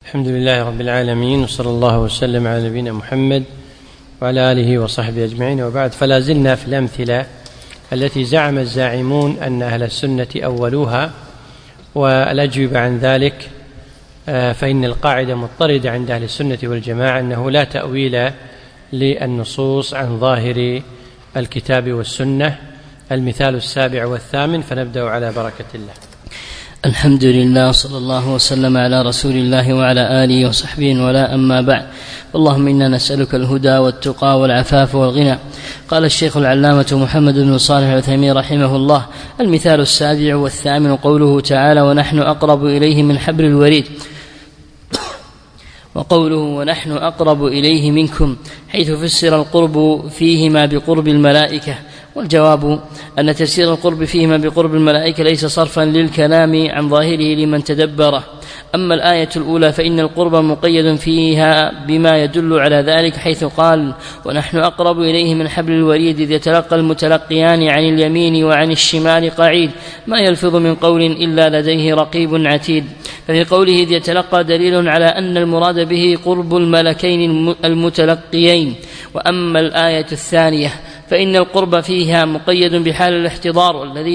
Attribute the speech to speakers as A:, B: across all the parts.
A: الحمد لله رب العالمين، وصلى الله وسلم على نبينا محمد وعلى آله وصحبه أجمعين، وبعد. فلا زلنا في الأمثلة التي زعم الزاعمون أن أهل السنة أولوها، والأجوبة عن ذلك فإن القاعدة مضطردة عند أهل السنة والجماعة أنه لا تأويل للنصوص عن ظاهر الكتاب والسنة. المثال السابع والثامن، فنبدأ على بركة الله.
B: الحمد لله، صلى الله وسلم على رسول الله وعلى آله وصحبه، ولا أما بعد. اللهم إنا نسألك الهدى والتقى والعفاف والغنى. قال الشيخ العلامة محمد بن صالح العثيمين رحمه الله: المثال السابع والثامن قوله تعالى: ونحن أقرب إليه من حبل الوريد. وقوله: ونحن أقرب إليه منكم، حيث فسر القرب فيهما بقرب الملائكة. والجواب أن تفسير القرب فيهما بقرب الملائكة ليس صرفا للكلام عن ظاهره لمن تدبره. أما الآية الأولى فإن القرب مقيد فيها بما يدل على ذلك، حيث قال: ونحن أقرب إليه من حبل الوريد، إذ يتلقى المتلقيان عن اليمين وعن الشمال قعيد، ما يلفظ من قول إلا لديه رقيب عتيد. ففي قوله إذ يتلقى دليل على أن المراد به قرب الملكين المتلقيين. وأما الآية الثانية فإن القرب فيها مقيد بحال الاحتضار،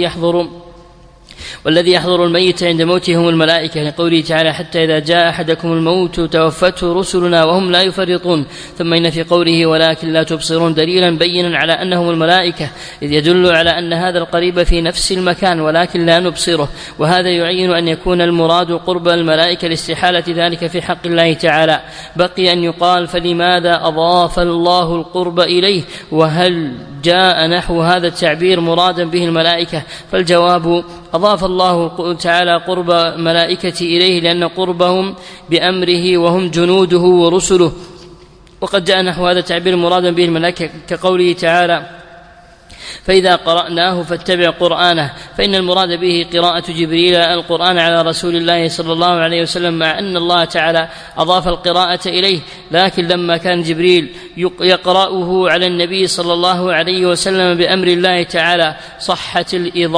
B: والذي يحضر الميت عند موته هم الملائكة، لقوله تعالى: حتى إذا جاء أحدكم الموت توفته رسلنا وهم لا يفرطون. ثم إن في قوله ولكن لا تبصرون دليلا بينا على أنهم الملائكة، إذ يدل على أن هذا القريب في نفس المكان ولكن لا نبصره، وهذا يعين أن يكون المراد قرب الملائكة لاستحالة ذلك في حق الله تعالى. بقي أن يقال: فلماذا أضاف الله القرب إليه؟ وهل جاء نحو هذا التعبير مرادا به الملائكة؟ فالجواب: أضاف الله تعالى قرب ملائكة إليه لأن قربهم بأمره وهم جنوده ورسله. وقد جاء نحو هذا التعبير مرادا به الملائكة كقوله تعالى: فإذا قرأناه فاتبع قرآنه، فإن المراد به قراءة جبريل القرآن على رسول الله صلى الله عليه وسلم، مع أن الله تعالى أضاف القراءة إليه، لكن لما كان جبريل يقرأه على النبي صلى الله عليه وسلم بأمر الله تعالى صحت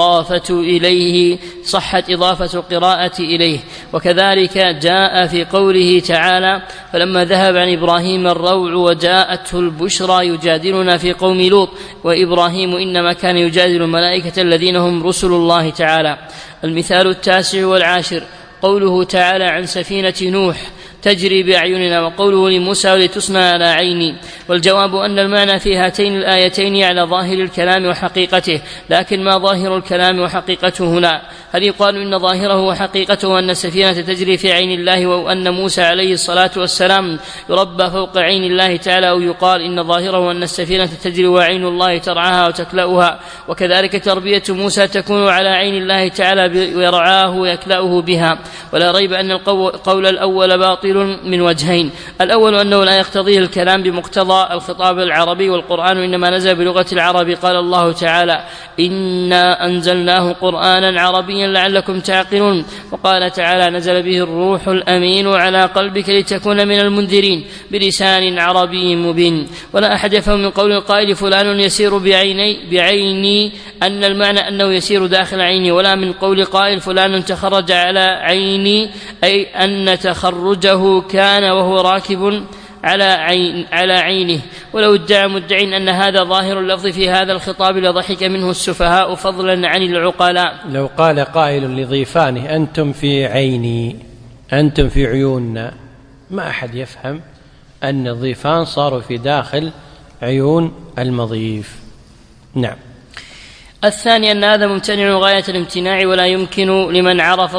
B: إضافة القراءة إليه. وكذلك جاء في قوله تعالى: فلما ذهب عن إبراهيم الروع وجاءته البشرى يجادلنا في قوم لوط، وإبراهيم إنما كان يجادل الملائكة الذين هم رسل الله تعالى. المثال التاسع والعاشر قوله تعالى عن سفينة نوح تجري بأعيننا، وقوله لموسى ولتصنع على عيني. والجواب أن المعنى في هاتين الآيتين على ظاهر الكلام وحقيقته، لكن ما ظاهر الكلام وحقيقته هنا؟ هل يقال إن ظاهره وحقيقته أن السفينة تجري في عين الله، وأن موسى عليه الصلاة والسلام يربى فوق عين الله تعالى، أو يقال إن ظاهره أن السفينة تجري وعين الله ترعاها وتكلأها؟ وكذلك تربية موسى تكون على عين الله تعالى ويرعاه ويكلأه بها. ولا ريب أن القول الأول باطل من وجهين: الأول أنه لا يقتضيه الكلام بمقتضى الخطاب العربي، والقرآن إنما نزل بلغة العرب. قال الله تعالى: إنا أنزلناه قرآنا عربيا لعلكم تعقلون. وقال تعالى: نزل به الروح الأمين على قلبك لتكون من المنذرين بلسان عربي مبين. ولا أحد يفهم من قول القائل فلان يسير بعيني أن المعنى أنه يسير داخل عيني، ولا من قول قائل فلان تخرج على عيني أي أن تخرجه كان وهو راكب على عينه. ولو ادعى مدعي أن هذا ظاهر اللفظ في هذا الخطاب لضحك منه السفهاء فضلا عن العقلاء.
A: لو قال قائل لضيفانه: أنتم في عيني، أنتم في عيوننا، ما أحد يفهم أن الضيفان صاروا في داخل عيون المضيف. نعم.
B: الثاني أن هذا ممتنع غاية الامتناع، ولا يمكن لمن عرف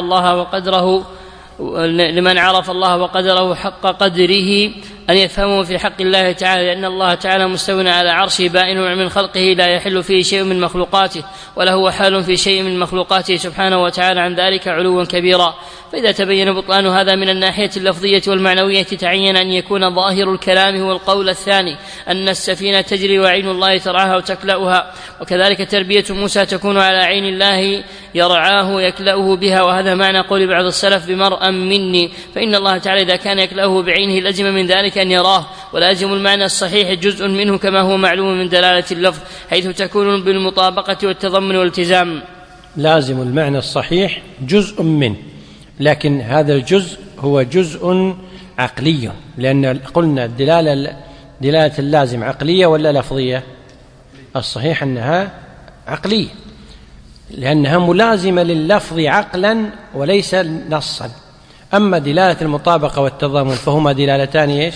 B: الله وقدره حق قدره أن يفهمه في حق الله تعالى، لأن الله تعالى مستو على عرشه بائن من خلقه، لا يحل فيه شيء من مخلوقاته، ولا هو حال في شيء من مخلوقاته سبحانه وتعالى عن ذلك علوا كبيرا. فإذا تبين بطلان هذا من الناحية اللفظية والمعنوية، تعين أن يكون ظاهر الكلام هو القول الثاني، أن السفينة تجري وعين الله ترعاها وتكلأها. وكذلك تربية موسى تكون على عين الله يرعاه ويكلأه بها، وهذا معنى قول بعض السلف بمرأ مني، فإن الله تعالى إذا كان يكلأه بعينه لزم من ذلك أن يراه، ولازم المعنى الصحيح جزء منه كما هو معلوم من دلالة اللفظ، حيث تكون بالمطابقة والتضمن والالتزام.
A: لازم المعنى الصحيح جزء منه، لكن هذا الجزء هو جزء عقلي، لأن قلنا دلالة اللازم عقلية ولا لفظية؟ الصحيح أنها عقلية، لأنها ملازمة لللفظ عقلا وليس نصا. أما دلالة المطابقة والتضامن فهما دلالتان إيش؟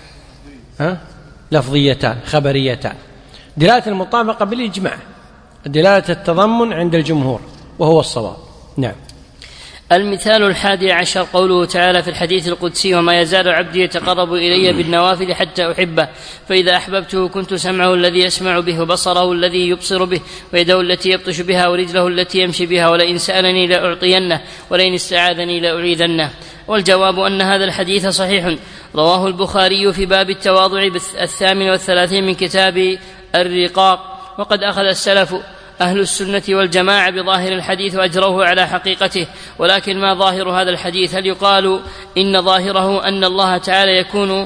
A: لفظيتان خبريتان. دلالة المطابقة بالإجماع، دلالة التضمن عند الجمهور وهو الصواب. نعم.
B: المثال 11 قوله تعالى في الحديث القدسي: وما يزال عبدي يتقرب إلي بالنوافل حتى أحبه، فإذا أحببته كنت سمعه الذي يسمع به، وبصره الذي يبصر به، ويده التي يبطش بها، ورجله التي يمشي بها، ولئن سألني لأعطينه، ولئن استعاذني لأعيذنه. والجواب أن هذا الحديث صحيح، رواه البخاري في باب التواضع 38 من كتاب الرقاق. وقد أخذ السلف أهل السنة والجماعة بظاهر الحديث وأجروه على حقيقته، ولكن ما ظاهر هذا الحديث؟ هل يقال إن ظاهره أن الله تعالى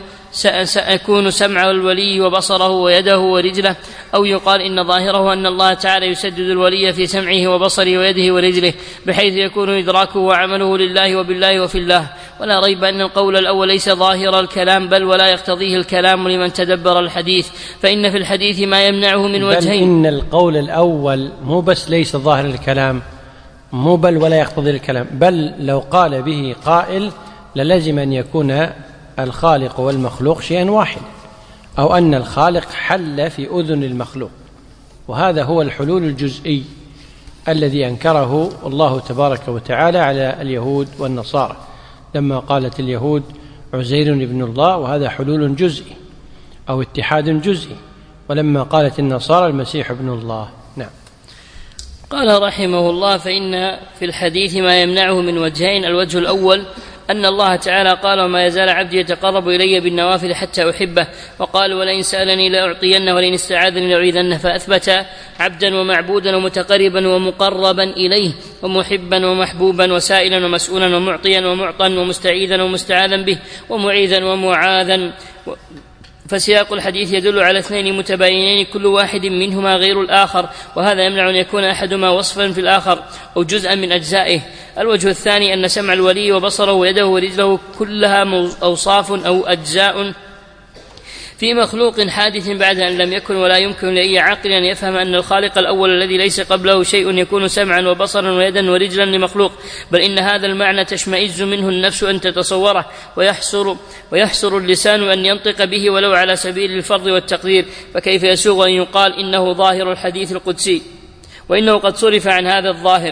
B: يكون سمع الولي وبصره ويده ورجله، أو يقال إن ظاهره أن الله تعالى يسدد الولي في سمعه وبصره ويده ورجله بحيث يكون إدراكه وعمله لله وبالله وفي الله؟ ولا ريب أن القول الأول ليس ظاهر الكلام، بل ولا يقتضيه الكلام لمن تدبر الحديث، فإن في الحديث ما يمنعه من وجهين.
A: إن القول الأول مو بس ليس ظاهر الكلام، مو بل ولا يقتضي الكلام، بل لو قال به قائل للزم أن يكون الخالق والمخلوق شيئا واحد، أو أن الخالق حل في أذن المخلوق، وهذا هو الحلول الجزئي الذي أنكره الله تبارك وتعالى على اليهود والنصارى لما قالت اليهود عزير ابن الله، وهذا حلول جزئي أو اتحاد جزئي، ولما قالت النصارى المسيح ابن الله. نعم.
B: قال رحمه الله: فإن في الحديث ما يمنعه من وجهين. الوجه الأول أن الله تعالى قال: وما يزال عبدي يتقرب إلي بالنوافل حتى أحبه، وقال: ولئن سألني لأعطينه، ولئن استعاذني لأعيذنه. فأثبت عبدا ومعبودا ومتقربا ومقربا إليه، ومحبا ومحبوبا، وسائلا ومسؤولا، ومعطيا ومعطا، ومستعيذا ومستعاذا به، ومعيذا ومعاذا. فسياق الحديث يدل على اثنين متباينين كل واحد منهما غير الآخر، وهذا يمنع أن يكون أحدهما وصفا في الآخر أو جزءا من أجزائه. الوجه الثاني أن سمع الولي وبصره ويده ورجله كلها أوصاف أو أجزاء في مخلوق حادث بعد أن لم يكن، ولا يمكن لأي عاقل أن يفهم أن الخالق الأول الذي ليس قبله شيء يكون سمعا وبصرا ويدا ورجلا لمخلوق، بل إن هذا المعنى تشمئز منه النفس أن تتصوره، ويحسر اللسان أن ينطق به ولو على سبيل الفرض والتقدير، فكيف يسوغ أن يقال إنه ظاهر الحديث القدسي وإنه قد صرف عن هذا الظاهر؟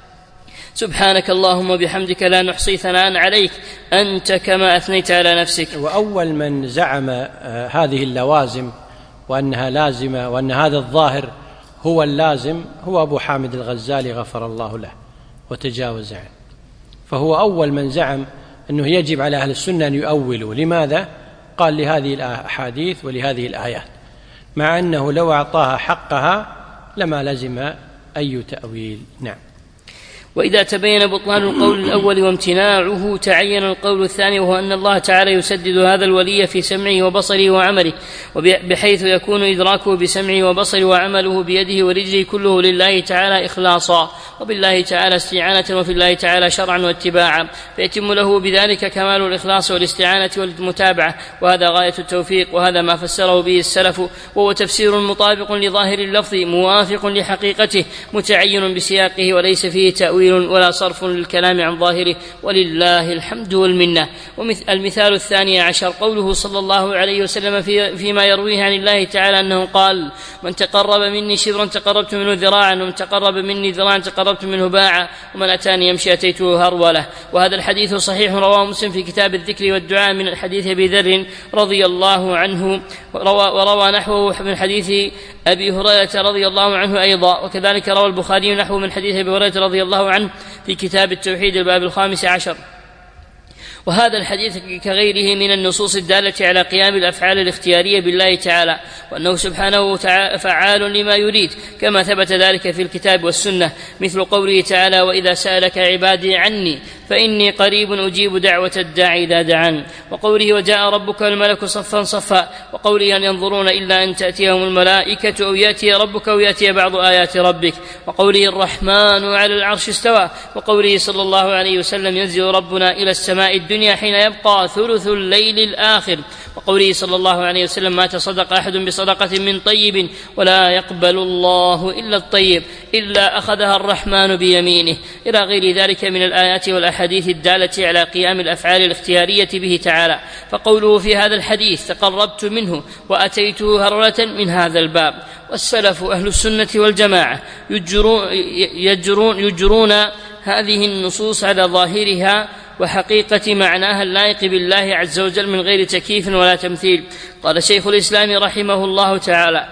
B: سبحانك اللهم وبحمدك لا نحصي ثناء عليك أنت كما أثنيت على نفسك.
A: وأول من زعم هذه اللوازم وأنها لازمة وأن هذا الظاهر هو اللازم هو أبو حامد الغزالي غفر الله له وتجاوز عنه، فهو أول من زعم أنه يجب على أهل السنة أن يؤولوا. لماذا؟ قال: لهذه الأحاديث ولهذه الآيات، مع أنه لو أعطاها حقها لما لزم أي تأويل. نعم.
B: وإذا تبين بطلان القول الأول وامتناعه تعين القول الثاني، وهو أن الله تعالى يسدد هذا الولي في سمعه وبصره وعمله، بحيث يكون إدراكه بسمعه وبصره وعمله بيده ورجله كله لله تعالى إخلاصا، وبالله تعالى استعانة، وفي الله تعالى شرعا واتباعا، فيتم له بذلك كمال الإخلاص والاستعانة والمتابعة، وهذا غاية التوفيق، وهذا ما فسره به السلف، وهو تفسير مطابق لظاهر اللفظ موافق لحقيقته متعين بسياقه، وليس فيه تأويل ولا صرف للكلام عن ظاهره، ولله الحمد والمنة. المثال 12 قوله صلى الله عليه وسلم فيما يرويه عن الله تعالى أنه قال: من تقرب مني شبرا تقربت منه ذراعا، ومن تقرب مني ذراعا تقربت منه باعا، ومن أتاني يمشي أتيته هرولة. وهذا الحديث صحيح، رواه مسلم في كتاب الذكر والدعاء من الحديث أبي ذر رضي الله عنه، وروى نحوه من حديث أبي هريرة رضي الله عنه أيضا، وكذلك روى البخاري نحوه من حديث أبي هريرة رضي الله عنه في كتاب التوحيد الباب 15. وهذا الحديث كغيره من النصوص الدالة على قيام الأفعال الاختيارية بالله تعالى، وأنه سبحانه فعال لما يريد، كما ثبت ذلك في الكتاب والسنة، مثل قوله تعالى: وإذا سألك عبادي عني فإني قريب أجيب دعوة الداعي إذا دعان. وقوله وجاء ربك والملك صفا صفا. وقوله أن ينظرون إلا أن تأتيهم الملائكة أو يأتي ربك أو يأتي بعض آيات ربك. وقوله الرحمن على العرش استوى. وقوله صلى الله عليه وسلم ينزل ربنا إلى السماء الدنيا حين يبقى ثلث الليل الآخر. وقوله صلى الله عليه وسلم ما تصدق أحد بصدقة من طيب ولا يقبل الله إلا الطيب إلا أخذها الرحمن بيمينه، إلى غير ذلك من الآيات والأحاديث الدالة على قيام الأفعال الاختيارية به تعالى. فقوله في هذا الحديث تقربت منه وأتيته هرولة من هذا الباب. والسلف أهل السنة والجماعة يجرون هذه النصوص على ظاهرها وحقيقة معناها اللائق بالله عز وجل من غير تكييف ولا تمثيل. قال شيخ الإسلام رحمه الله تعالى: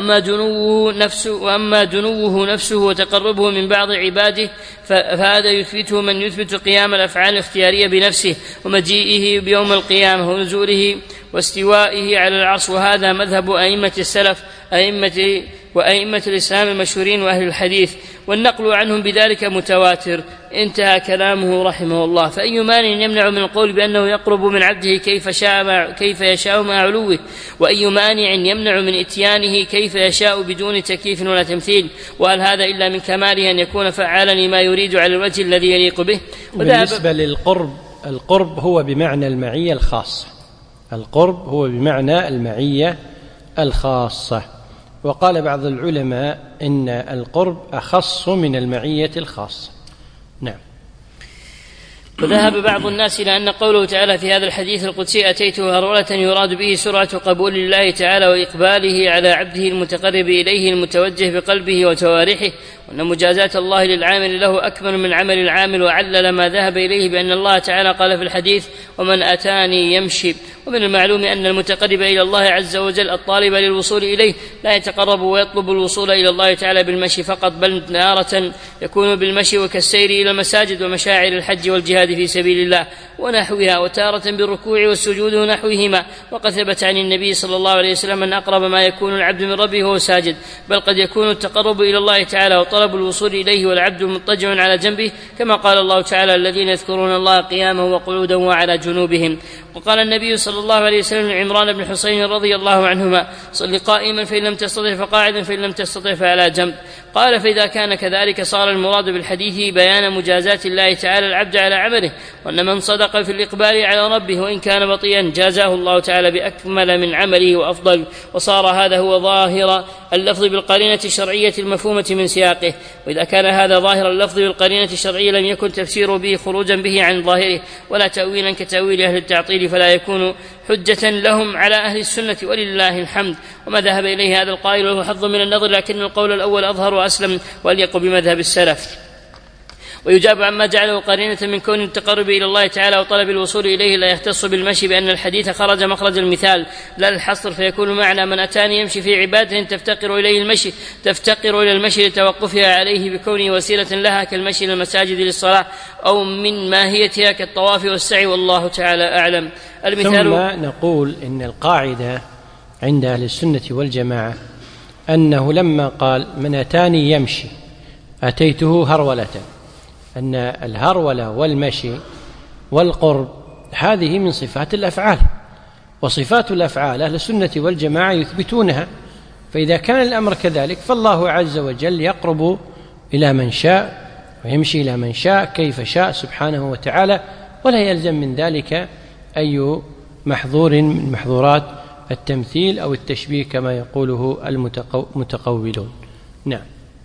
B: وأما دنوه نفسه وتقربه من بعض عباده فهذا يثبته من يثبت قيام الأفعال الاختيارية بنفسه ومجيئه بيوم القيامة ونزوله واستوائه على العرش، وهذا مذهب أئمة السلف وأئمة الإسلام المشهورين وأهل الحديث، والنقل عنهم بذلك متواتر. انتهى كلامه رحمه الله. فأي مانع يمنع من القول بأنه يقرب من عبده كيف يشاء مع علوه؟ وأي مانع يمنع من إتيانه كيف يشاء بدون تكييف ولا تمثيل؟ وهل هذا إلا من كماله أن يكون فعالا لما يريد على الوجه الذي يليق به؟
A: بالنسبة للقرب، القرب هو بمعنى المعية الخاصة. القرب هو بمعنى المعية الخاصة. وقال بعض العلماء إن القرب أخص من المعية الخاصة. نعم.
B: وذهب بعض الناس إلى أن قوله تعالى في هذا الحديث القدسي أتيته هرولة يراد به سرعة قبول الله تعالى وإقباله على عبده المتقرب إليه المتوجه بقلبه وتوارحه، وأن مجازات الله للعامل له أكمل من عمل العامل، وعلل ما ذهب إليه بأن الله تعالى قال في الحديث ومن أتاني يمشي. ومن المعلوم أن المتقرب إلى الله عز وجل الطالب للوصول إليه لا يتقرب ويطلب الوصول إلى الله تعالى بالمشي فقط، بل تارة يكون بالمشي وكالسير إلى المساجد ومشاعر الحج والجهاد في سبيل الله ونحوها، وتارة بالركوع والسجود ونحوهما. وقد ثبت عن النبي صلى الله عليه وسلم أن أقرب ما يكون العبد من ربه وهو ساجد، بل قد يكون التقرب إلى الله تعالى وطلب الوصول إليه والعبد مضطجع على جنبه، كما قال الله تعالى الذين يذكرون الله قياما وقعودا وعلى جنوبهم. وقال النبي صلى الله عليه وسلم لعمران بن حسين رضي الله عنهما صل قائما فإن لم تستطع فقاعدا فإن لم تستطع فعلى جنب. قال فإذا كان كذلك صار المراد بالحديث بيان مجازات الله تعالى العبد على عمله، وأن من صدق في الإقبال على ربه وإن كان بطيئا جازاه الله تعالى بأكمل من عمله وأفضل، وصار هذا هو ظاهر اللفظ بالقرينة الشرعية المفهومة من سياقه. وإذا كان هذا ظاهر اللفظ بالقرينة الشرعية لم يكن تفسير به خروجا به عن ظاهره ولا تأويلا كتأويل أهل التعطيل، فلا يكون حجة لهم على أهل السنة ولله الحمد. وما ذهب إليه هذا القائل وهو حظ من النظر، لكن القول الأول أظهر وأسلم وأليق بمذهب السلف. ويجاب عما جعله قرينة من كون التقرب إلى الله تعالى وطلب الوصول إليه لا يختص بالمشي بأن الحديث خرج مخرج المثال لا الحصر، فيكون معنى من أتاني يمشي في عبادة تفتقر إلى المشي لتوقفها عليه بكونه وسيلة لها كالمشي للمساجد للصلاة أو من ماهيتها كالطواف والسعي، والله تعالى أعلم.
A: ثم نقول إن القاعدة عند أهل السنة والجماعة أنه لما قال من أتاني يمشي أتيته هرولة، أن الهرولة والمشي والقرب هذه من صفات الأفعال، وصفات الأفعال أهل السنة والجماعة يثبتونها. فإذا كان الأمر كذلك فالله عز وجل يقرب إلى من شاء ويمشي إلى من شاء كيف شاء سبحانه وتعالى، ولا يلزم من ذلك أي محظور من محظورات التمثيل أو التشبيه كما يقوله المتقولون. نعم.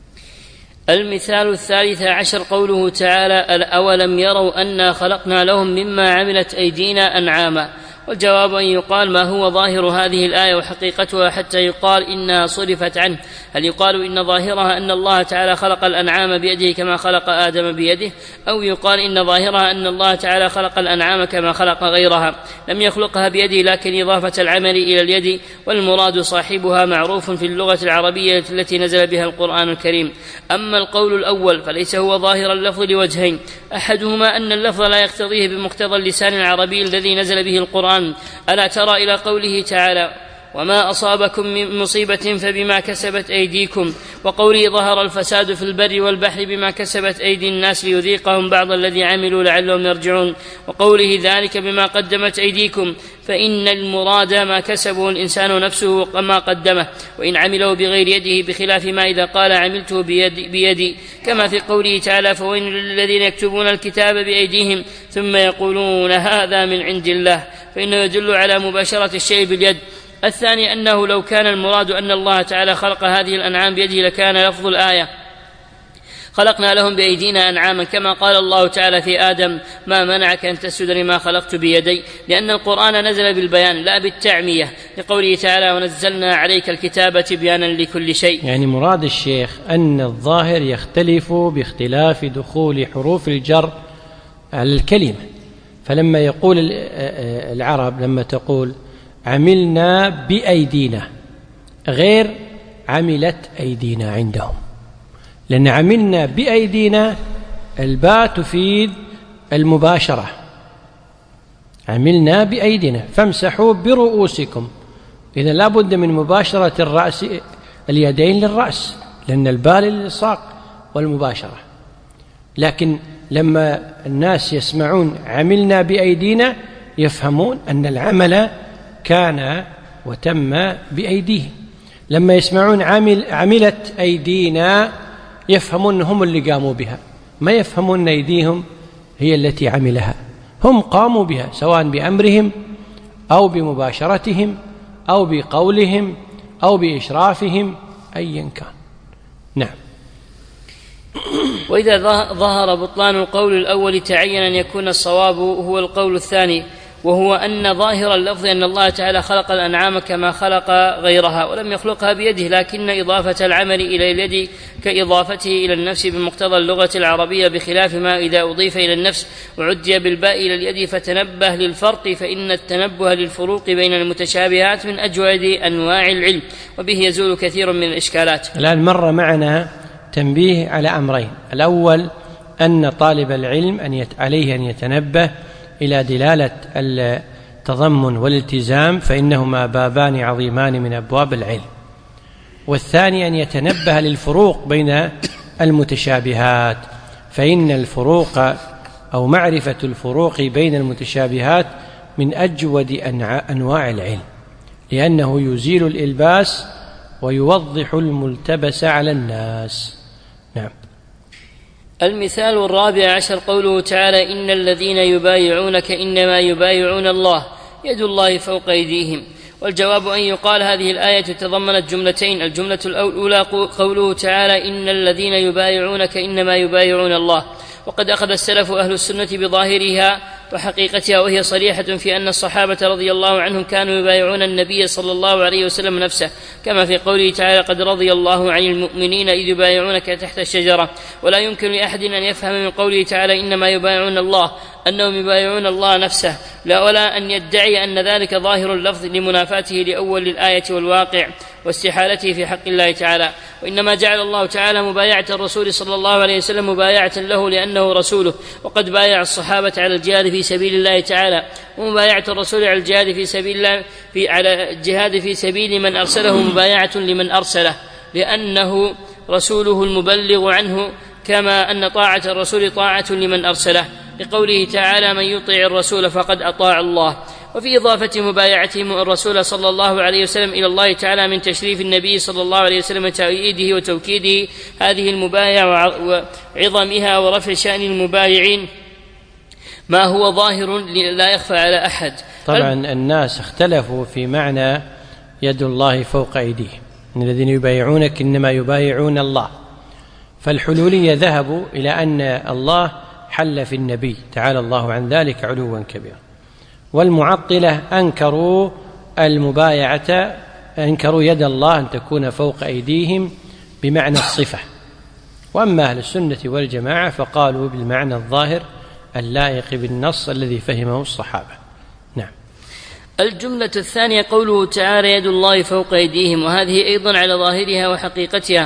B: المثال 13 قوله تعالى أولم يروا أنا خلقنا لهم مما عملت أيدينا أنعاما. والجواب أن يقال ما هو ظاهر هذه الآية وحقيقتها حتى يقال إنها صرفت عنه؟ هل يقال إن ظاهرها أن الله تعالى خلق الأنعام بيده كما خلق آدم بيده، أو يقال إن ظاهرها أن الله تعالى خلق الأنعام كما خلق غيرها لم يخلقها بيده لكن إضافة العمل إلى اليد، والمراد صاحبها معروف في اللغة العربية التي نزل بها القرآن الكريم. أما القول الأول فليس هو ظاهر اللفظ لوجهين: أحدهما أن اللفظ لا يقتضيه بمقتضى اللسان العربي الذي نزل به القرآن. ألا ترى إلى قوله تعالى وما أصابكم من مصيبة فبما كسبت أيديكم وقوله ظهر الفساد في البر والبحر بما كسبت أيدي الناس ليذيقهم بعض الذي عملوا لعلهم يرجعون، وقوله ذلك بما قدمت أيديكم، فإن المراد ما كسبه الإنسان نفسه وما قدمه، وإن عمله بغير يده بخلاف ما إذا قال عملته بيدي، كما في قوله تعالى فويل للذين يكتبون الكتاب بأيديهم ثم يقولون هذا من عند الله، فإنه يدل على مباشرة الشيء باليد. الثاني أنه لو كان المراد أن الله تعالى خلق هذه الأنعام بيده لكان لفظ الآية خلقنا لهم بأيدينا أنعاما، كما قال الله تعالى في آدم ما منعك أن تسجد لما خلقت بيدي، لأن القرآن نزل بالبيان لا بالتعمية، لقوله تعالى ونزلنا عليك الكتاب تبيانا لكل شيء.
A: يعني مراد الشيخ أن الظاهر يختلف باختلاف دخول حروف الجر على الكلمة، فلما يقول العرب لما تقول عملنا بأيدينا غير عملت أيدينا عندهم، لأن عملنا بأيدينا الباء تفيد المباشرة، عملنا بأيدينا فامسحوا برؤوسكم، إذا لا بد من مباشرة الرأس اليدين للرأس، لأن الباء للإلصاق والمباشرة. لكن لما الناس يسمعون عملنا بأيدينا يفهمون أن العمل كان وتم بأيديهم، لما يسمعون عملت أيدينا يفهمون هم اللي قاموا بها، ما يفهمون أيديهم هي التي عملها، هم قاموا بها سواء بأمرهم أو بمباشرتهم أو بقولهم أو بإشرافهم أيا كان. نعم.
B: وإذا ظهر بطلان القول الأول تعين أن يكون الصواب هو القول الثاني، وهو أن ظاهر اللفظ أن الله تعالى خلق الأنعام كما خلق غيرها ولم يخلقها بيده، لكن إضافة العمل إلى اليد كإضافته إلى النفس بمقتضى اللغة العربية، بخلاف ما إذا أضيف إلى النفس وعدي بالباء إلى اليد. فتنبه للفرق، فإن التنبه للفروق بين المتشابهات من أجود أنواع العلم، وبه يزول كثير من الإشكالات.
A: الآن مر معنا تنبيه على أمرين: الأول أن طالب العلم عليه أن يتنبه إلى دلالة التضمن والالتزام، فإنهما بابان عظيمان من أبواب العلم. والثاني أن يتنبه للفروق بين المتشابهات، فإن الفروق أو معرفة الفروق بين المتشابهات من أجود أنواع العلم، لأنه يزيل الإلباس ويوضح الملتبس على الناس. نعم.
B: المثال الرابع عشر قوله تعالى إن الذين يبايعونك إنما يبايعون الله يد الله فوق أيديهم. والجواب أن يقال هذه الآية تضمنت جملتين: الجملة الأولى قوله تعالى إن الذين يبايعونك إنما يبايعون الله، وقد أخذ السلف أهل السنة بظاهرها وحقيقتها، وهي صريحة في أن الصحابة رضي الله عنهم كانوا يبايعون النبي صلى الله عليه وسلم نفسه، كما في قوله تعالى قد رضي الله عن المؤمنين إذ يبايعونك تحت الشجرة. ولا يمكن لأحد أن يفهم من قوله تعالى إنما يبايعون الله أنهم يبايعون الله نفسه، لا ولا أن يدعي أن ذلك ظاهر اللفظ لمنافاته لأول الآية والواقع واستحالته في حق الله تعالى. وإنما جعل الله تعالى مبايعة الرسول صلى الله عليه وسلم مبايعة له لأنه رسوله، وقد بايع الصحابة على الجهاد في سبيل الله تعالى، ومبايعة الرسول على الجهاد في سبيل الله على الجهاد في سبيل من أرسله مبايعة لمن أرسله، لأنه رسوله المبلغ عنه، كما أن طاعة الرسول طاعة لمن أرسله، لقوله تعالى من يطيع الرسول فقد أطاع الله. وفي إضافة مبايعتهم الرسول صلى الله عليه وسلم إلى الله تعالى من تشريف النبي صلى الله عليه وسلم وتأييده وتوكيده هذه المبايعة وعظمها ورفع شأن المبايعين ما هو ظاهر لا يخفى على أحد.
A: طبعا الناس اختلفوا في معنى يد الله فوق أيديهم، إن الذين يبايعونك إنما يبايعون الله. فالحلولية ذهبوا إلى أن الله حل في النبي تعالى الله عن ذلك علوا كبيرا، والمعطلة أنكروا المبايعة، أنكروا يد الله أن تكون فوق أيديهم بمعنى الصفة. وأما أهل السنة والجماعة فقالوا بالمعنى الظاهر اللائق بالنص الذي فهمه الصحابة. نعم.
B: الجملة الثانية قوله تعالى يد الله فوق أيديهم، وهذه أيضا على ظاهرها وحقيقتها،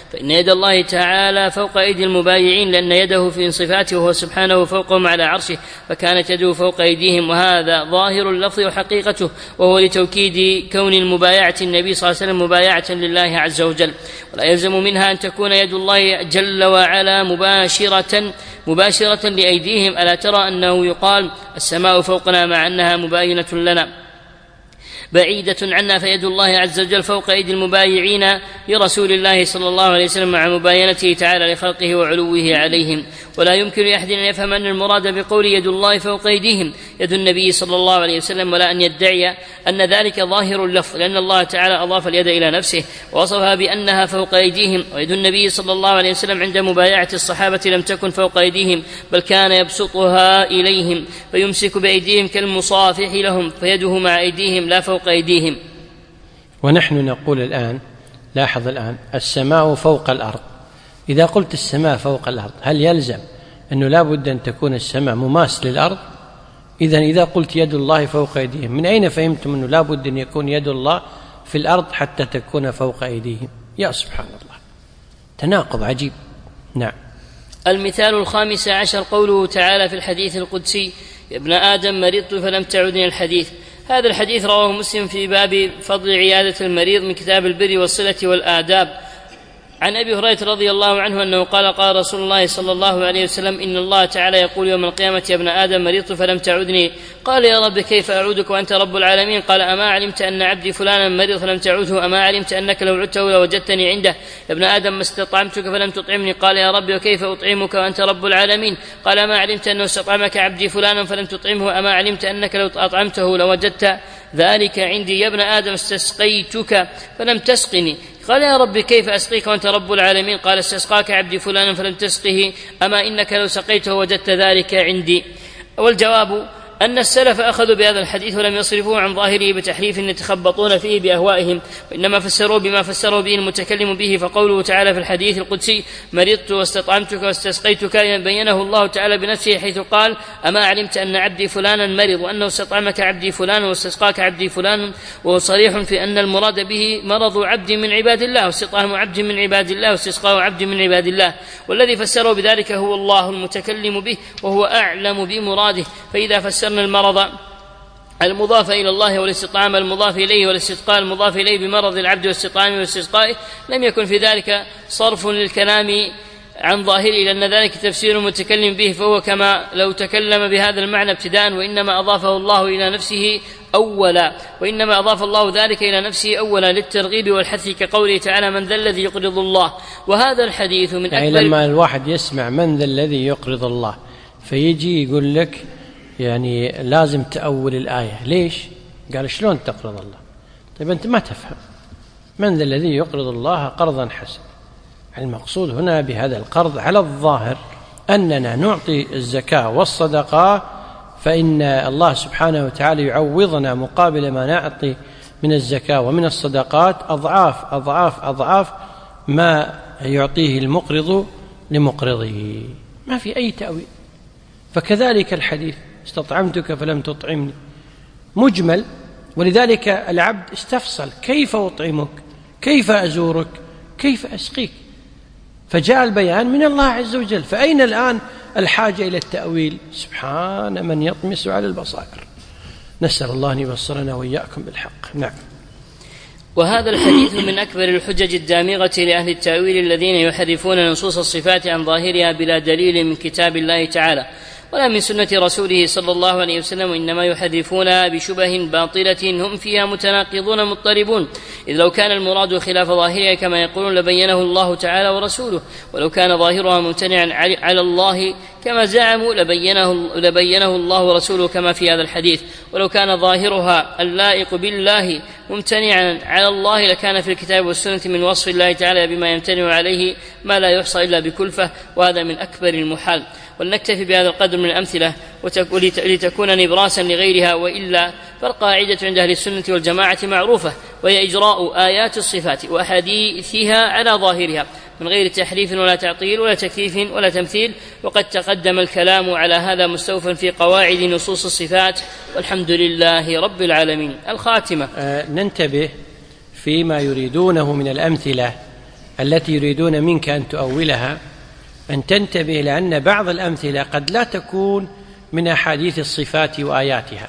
B: فإن يد الله تعالى فوق أيدي المبايعين، لأن يده في صفاته وهو سبحانه فوقهم على عرشه، فكانت يده فوق أيديهم، وهذا ظاهر اللفظ وحقيقته، وهو لتوكيد كون المبايعة النبي صلى الله عليه وسلم مبايعة لله عز وجل. ولا يلزم منها أن تكون يد الله جل وعلا مباشرة لأيديهم. ألا ترى أنه يقال السماء فوقنا مع أنها مباينة لنا بعيدة عنا، فيد الله عز وجل فوق أيدي المبايعين لرسول الله صلى الله عليه وسلم مع مباينته تعالى لخلقه وعلوه عليهم. ولا يمكن لأحد أن يفهم أن المراد بقول يد الله فوق أيديهم يد النبي صلى الله عليه وسلم، ولا أن يدعي أن ذلك ظاهر اللفظ، لأن الله تعالى أضاف اليد إلى نفسه ووصفها بأنها فوق أيديهم. ويد النبي صلى الله عليه وسلم عند مبايعة الصحابة لم تكن فوق أيديهم، بل كان يبسطها إليهم فيمسك بأيديهم كالمصافح لهم، فيده مع أيديهم لا فوق أيديهم.
A: ونحن نقول الآن، لاحظ الآن، السماء فوق الأرض. إذا قلت السماء فوق الأرض هل يلزم أنه لا بد أن تكون السماء مماس للأرض؟ إذا قلت يد الله فوق أيديهم، من أين فهمتم أنه لا بد أن يكون يد الله في الأرض حتى تكون فوق أيديهم؟ يا سبحان الله، تناقض عجيب. نعم.
B: المثال 15 قوله تعالى في الحديث القدسي: يا ابن آدم مرضت فلم تعدني. الحديث هذا الحديث رواه مسلم في باب فضل عيادة المريض من كتاب البر والصلة والآداب، عن أبي هريرة رضي الله عنه أنه قال: قال رسول الله صلى الله عليه وسلم: إن الله تعالى يقول يوم القيامة: يا ابن آدم مرضت فلم تعدني. قال: يا رب كيف أعودك وأنت رب العالمين؟ قال: أما علمت أن عبدي فلانا مرض فلم تعوده؟ أما علمت أنك لو عدته لوجدتني عنده؟ يا ابن آدم ما استطعمتك فلم تطعمني؟ قال: يا رب وكيف أطعمك وأنت رب العالمين؟ قال: أما علمت أنه استطعمك عبدي فلانا فلم تطعمه؟ أما علمت أنك لو أطعمته لوجدت ذلك عندي؟ يا ابن آدم استسقيتك فلم تسقني. قال: يا رب كيف أسقيك وأنت رب العالمين؟ قال: استسقاك عبدي فلان فلم تسقه، أما إنك لو سقيته وجدت ذلك عندي. والجواب أن السلف أخذوا بهذا الحديث ولم يصرفوه عن ظاهره بتحريف يتخبطون فيه بأهوائهم، وإنما فسروا بما فسروا به المتكلم به. فقوله تعالى في الحديث القدسي: مرضت واستطعمتك واستسقيتك، بينه الله تعالى بنفسه حيث قال: أما علمت أن عبدي فلانا مرض، وأنه استطعمك عبدي فلان واستسقاك عبدي فلان، وهو صريح في أن المراد به مرض عبد من عباد الله، واستطعام عبد من عباد الله، واستسقاء عبد من عباد الله. والذي فسروا بذلك هو الله المتكلم به، وهو أعلم بمراده. فإذا فسرنا المرض المضاف إلى الله والاستطعام المضاف إليه والاستسقاء المضاف إليه بمرض العبد واستطعامه واستسقائه، لم يكن في ذلك صرف للكلام عن ظاهره، لأن ذلك تفسير المتكلم به، فهو كما لو تكلم بهذا المعنى ابتداء، وإنما أضاف الله ذلك إلى نفسه أولا للترغيب والحث، كقوله تعالى: من ذا الذي يقرض الله. وهذا الحديث من
A: يعني لما الواحد يسمع من ذا الذي يقرض الله فيجي يقول لك يعني لازم تأول الآية. ليش؟ قال: شلون تقرض الله؟ طيب أنت ما تفهم. من ذا الذي يقرض الله قرضا حسنا؟ المقصود هنا بهذا القرض على الظاهر أننا نعطي الزكاة والصدقة، فإن الله سبحانه وتعالى يعوضنا مقابل ما نعطي من الزكاة ومن الصدقات أضعاف أضعاف أضعاف ما يعطيه المقرض لمقرضه، ما في أي تأويل. فكذلك الحديث: استطعمتك فلم تطعمني، مجمل، ولذلك العبد استفصل: كيف أطعمك؟ كيف أزورك؟ كيف أسقيك؟ فجاء البيان من الله عز وجل. فأين الآن الحاجة إلى التأويل؟ سبحان من يطمس على البصائر. نسأل الله أن يبصرنا وإياكم بالحق. نعم.
B: وهذا الحديث من أكبر الحجج الدامغة لأهل التأويل الذين يحرفون نصوص الصفات عن ظاهرها بلا دليل من كتاب الله تعالى ولا من سنة رسوله صلى الله عليه وسلم، وإنما يحرفونها بشبه باطلة هم فيها متناقضون مضطربون. إذ لو كان المراد خلاف ظاهرها كما يقولون لبينه الله تعالى ورسوله، ولو كان ظاهرها ممتنعا على الله كما زعموا لبينه الله ورسوله كما في هذا الحديث. ولو كان ظاهرها اللائق بالله ممتنعا على الله لكان في الكتاب والسنة من وصف الله تعالى بما يمتنع عليه ما لا يحصى إلا بكلفة، وهذا من أكبر المحال. ولنكتفي بهذا القدر من الأمثلة لتكون نبراسا لغيرها، وإلا فالقاعدة عند أهل السنة والجماعة معروفة، وهي إجراء آيات الصفات وأحاديثها على ظاهرها من غير تحريف ولا تعطيل ولا تكييف ولا تمثيل. وقد تقدم الكلام على هذا مستوفا في قواعد نصوص الصفات، والحمد لله رب العالمين. الخاتمة.
A: ننتبه فيما يريدونه من الأمثلة التي يريدون منك أن تؤولها أن تنتبه، لأن بعض الأمثلة قد لا تكون من أحاديث الصفات وآياتها،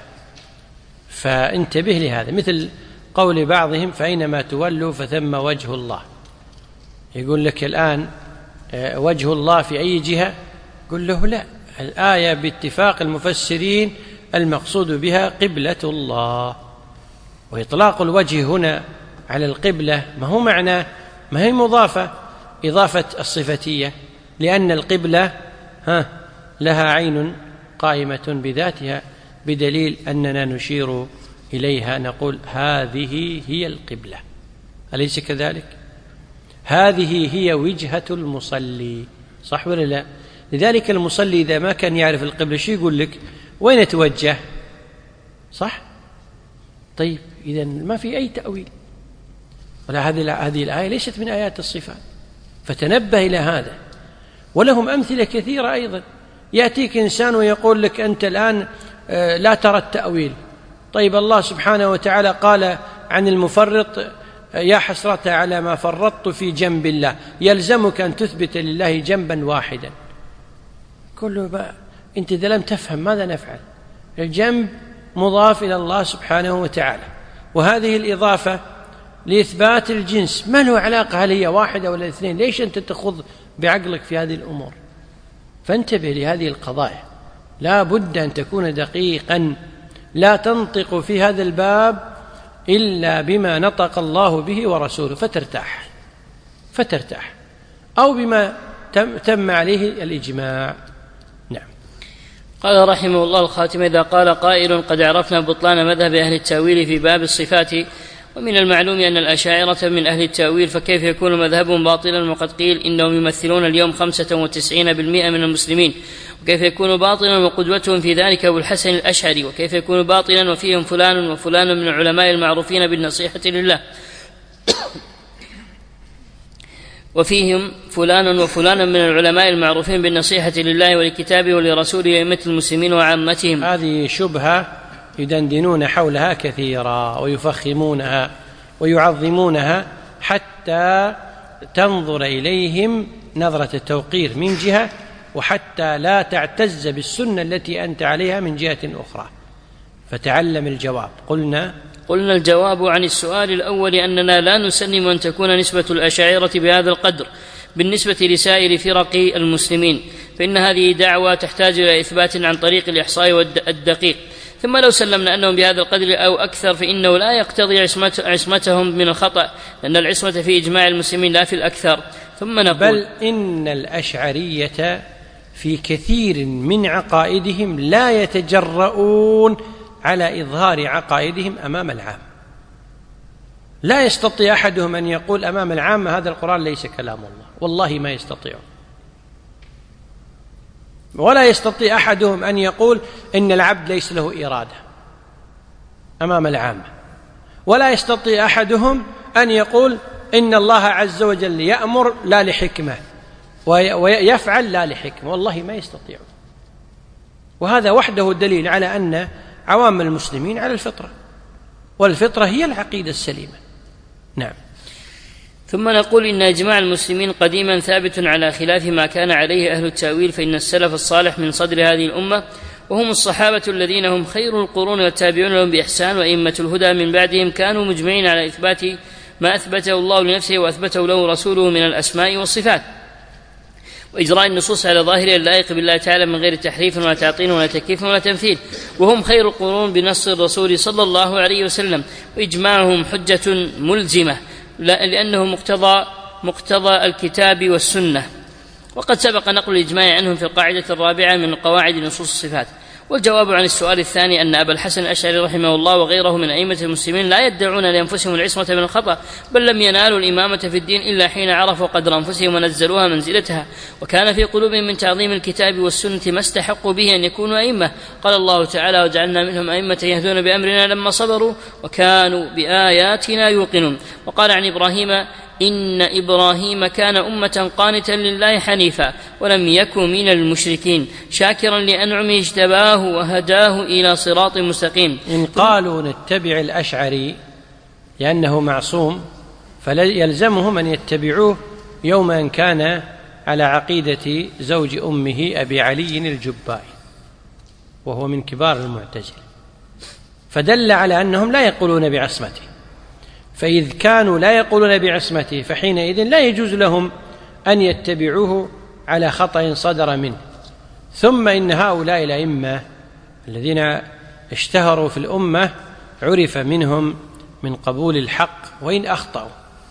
A: فانتبه لهذا. مثل قول بعضهم فأينما تولوا فثم وجه الله. يقول لك الآن وجه الله في أي جهة؟ قل له لا، الآية باتفاق المفسرين المقصود بها قبلة الله، وإطلاق الوجه هنا على القبلة ما هو معناه، ما هي إضافة الصفتية، لأن القبلة لها عين قائمة بذاتها، بدليل أننا نشير إليها نقول هذه هي القبلة، أليس كذلك؟ هذه هي وجهة المصلي، صح ولا لا؟ لذلك المصلي إذا ما كان يعرف القبلة شو يقول لك؟ وين يتوجه؟ صح؟ طيب إذن ما في أي تأويل، ولا هذه الآية ليست من آيات الصفات، فتنبه إلى هذا. ولهم أمثلة كثيرة أيضا. يأتيك إنسان ويقول لك أنت الآن لا ترى التأويل. طيب الله سبحانه وتعالى قال عن المفرط يا حسرة على ما فرطت في جنب الله، يلزمك أن تثبت لله جنبا واحدا. كله بقى أنت إذا لم تفهم ماذا نفعل؟ الجنب مضاف إلى الله سبحانه وتعالى، وهذه الإضافة لإثبات الجنس، ما له علاقة هل هي واحدة ولا اثنين؟ ليش أنت تخوض بعقلك في هذه الأمور؟ فانتبه لهذه القضايا، لا بد أن تكون دقيقا، لا تنطق في هذا الباب إلا بما نطق الله به ورسوله فترتاح، أو بما تم عليه الإجماع. نعم.
B: قال رحمه الله الخاتمة: إذا قال قائل قد عرفنا بطلان مذهب أهل التأويل في باب الصفات، ومن المعلوم أن الأشاعرة من أهل التأويل، فكيف يكون مذهبهم باطلا وقد قيل إنهم يمثلون اليوم 95% من المسلمين؟ وكيف يكون باطلا وقدوتهم في ذلك أبو الحسن الأشعري؟ وكيف يكون باطلا وفيهم فلان وفلان من العلماء المعروفين بالنصيحة لله وفيهم فلان وفلان من العلماء المعروفين بالنصيحة لله ولكتابه ولرسوله وأئمة المسلمين وعامتهم؟
A: هذه شبهة يدندنون حولها كثيرا ويفخمونها ويعظمونها حتى تنظر إليهم نظرة التوقير من جهة، وحتى لا تعتز بالسنة التي أنت عليها من جهة أخرى. فتعلم الجواب. قلنا
B: الجواب عن السؤال الأول أننا لا نسلم أن تكون نسبة الأشاعرة بهذا القدر بالنسبة لسائر فرق المسلمين، فإن هذه دعوة تحتاج إلى إثبات عن طريق الإحصاء والدقيق. ثم لو سلمنا أنهم بهذا القدر أو أكثر فإنه لا يقتضي عصمتهم من الخطأ، لأن العصمة في إجماع المسلمين لا في الأكثر. ثم نقول
A: بل إن الأشعرية في كثير من عقائدهم لا يتجرؤون على إظهار عقائدهم أمام العام. لا يستطيع أحدهم أن يقول أمام العام هذا القرآن ليس كلام الله، والله ما يستطيع. ولا يستطيع أحدهم أن يقول إن العبد ليس له إرادة أمام العامة. ولا يستطيع أحدهم أن يقول إن الله عز وجل يأمر لا لحكمة ويفعل لا لحكمة، والله ما يستطيع. وهذا وحده دليل على أن عوام المسلمين على الفطرة، والفطرة هي العقيدة السليمة. نعم.
B: ثم نقول إن إجماع المسلمين قديما ثابت على خلاف ما كان عليه أهل التأويل، فإن السلف الصالح من صدر هذه الأمة وهم الصحابة الذين هم خير القرون والتابعون لهم بإحسان وأئمة الهدى من بعدهم كانوا مجمعين على إثبات ما أثبته الله لنفسه وأثبته له رسوله من الأسماء والصفات، وإجراء النصوص على ظاهرها اللائق بالله تعالى من غير تحريف ولا تعطيل ولا تكييف ولا تمثيل، وهم خير القرون بنص الرسول صلى الله عليه وسلم، وإجماعهم حجة ملزمة لأنه مقتضى الكتاب والسنة. وقد سبق نقل الإجماع عنهم في القاعدة الرابعة من قواعد نصوص الصفات. والجواب عن السؤال الثاني أن أبا الحسن الأشعري رحمه الله وغيره من أئمة المسلمين لا يدعون لأنفسهم العصمة من الخطأ، بل لم ينالوا الإمامة في الدين إلا حين عرفوا قدر أنفسهم ونزلوها منزلتها، وكان في قلوبهم من تعظيم الكتاب والسنة ما استحقوا به أن يكونوا أئمة. قال الله تعالى: وجعلنا منهم أئمة يهدون بأمرنا لما صبروا وكانوا بآياتنا يوقنون. وقال عن إبراهيم: إن إبراهيم كان أمة قانتا لله حنيفا ولم يكن من المشركين شاكرا لأنعمه اجتباه وهداه إلى صراط مستقيم.
A: إن قالوا نتبع الأشعري لأنه معصوم فيلزمهم أن يتبعوه يوم أن كان على عقيدة زوج أمه أبي علي الجبائي، وهو من كبار المعتزلة، فدل على أنهم لا يقولون بعصمته، فإذ كانوا لا يقولون بعصمته فحينئذ لا يجوز لهم أن يتبعوه على خطأ صدر منه. ثم إن هؤلاء الأئمة الذين اشتهروا في الأمة عرف منهم من قبول الحق وإن أخطأوا،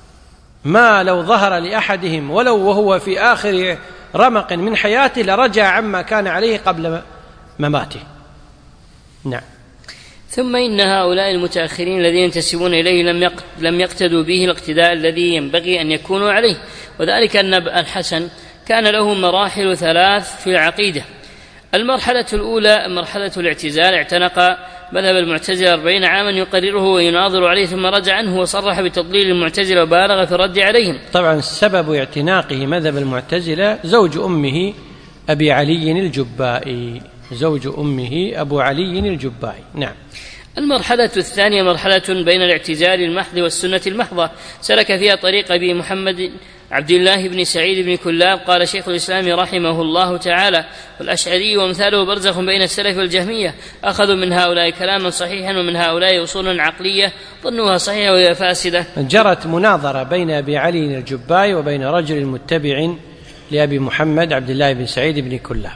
A: ما لو ظهر لأحدهم ولو وهو في آخر رمق من حياته لرجع عما كان عليه قبل مماته. نعم.
B: ثم إن هؤلاء المتأخرين الذين ينتسبون إليه لم يقتدوا به الاقتداء الذي ينبغي أن يكونوا عليه، وذلك أن الحسن كان له مراحل 3 في العقيدة. المرحلة الأولى مرحلة الاعتزال، اعتنق مذهب المعتزلة 40 عاما يقرره ويناظر عليه، ثم رجع عنه وصرح بتضليل المعتزلة وبالغ في الرد عليهم.
A: طبعا سبب اعتناقه مذهب المعتزلة زوج أمه أبي علي الجبائي، زوج أمه أبو علي الجبائي. نعم.
B: المرحلة الثانية مرحلة بين الاعتزال المحض والسنة المحضة، سلك فيها طريق أبي محمد عبد الله بن سعيد بن كلاب. قال شيخ الإسلام رحمه الله تعالى: والأشعري وامثاله برزخ بين السلف والجهمية، أخذوا من هؤلاء كلاما صحيحا ومن هؤلاء أصولا عقلية ظنوها صحيحة وهي فاسدة.
A: جرت مناظرة بين أبي علي الجبائي وبين رجل متبع لأبي محمد عبد الله بن سعيد بن كلاب،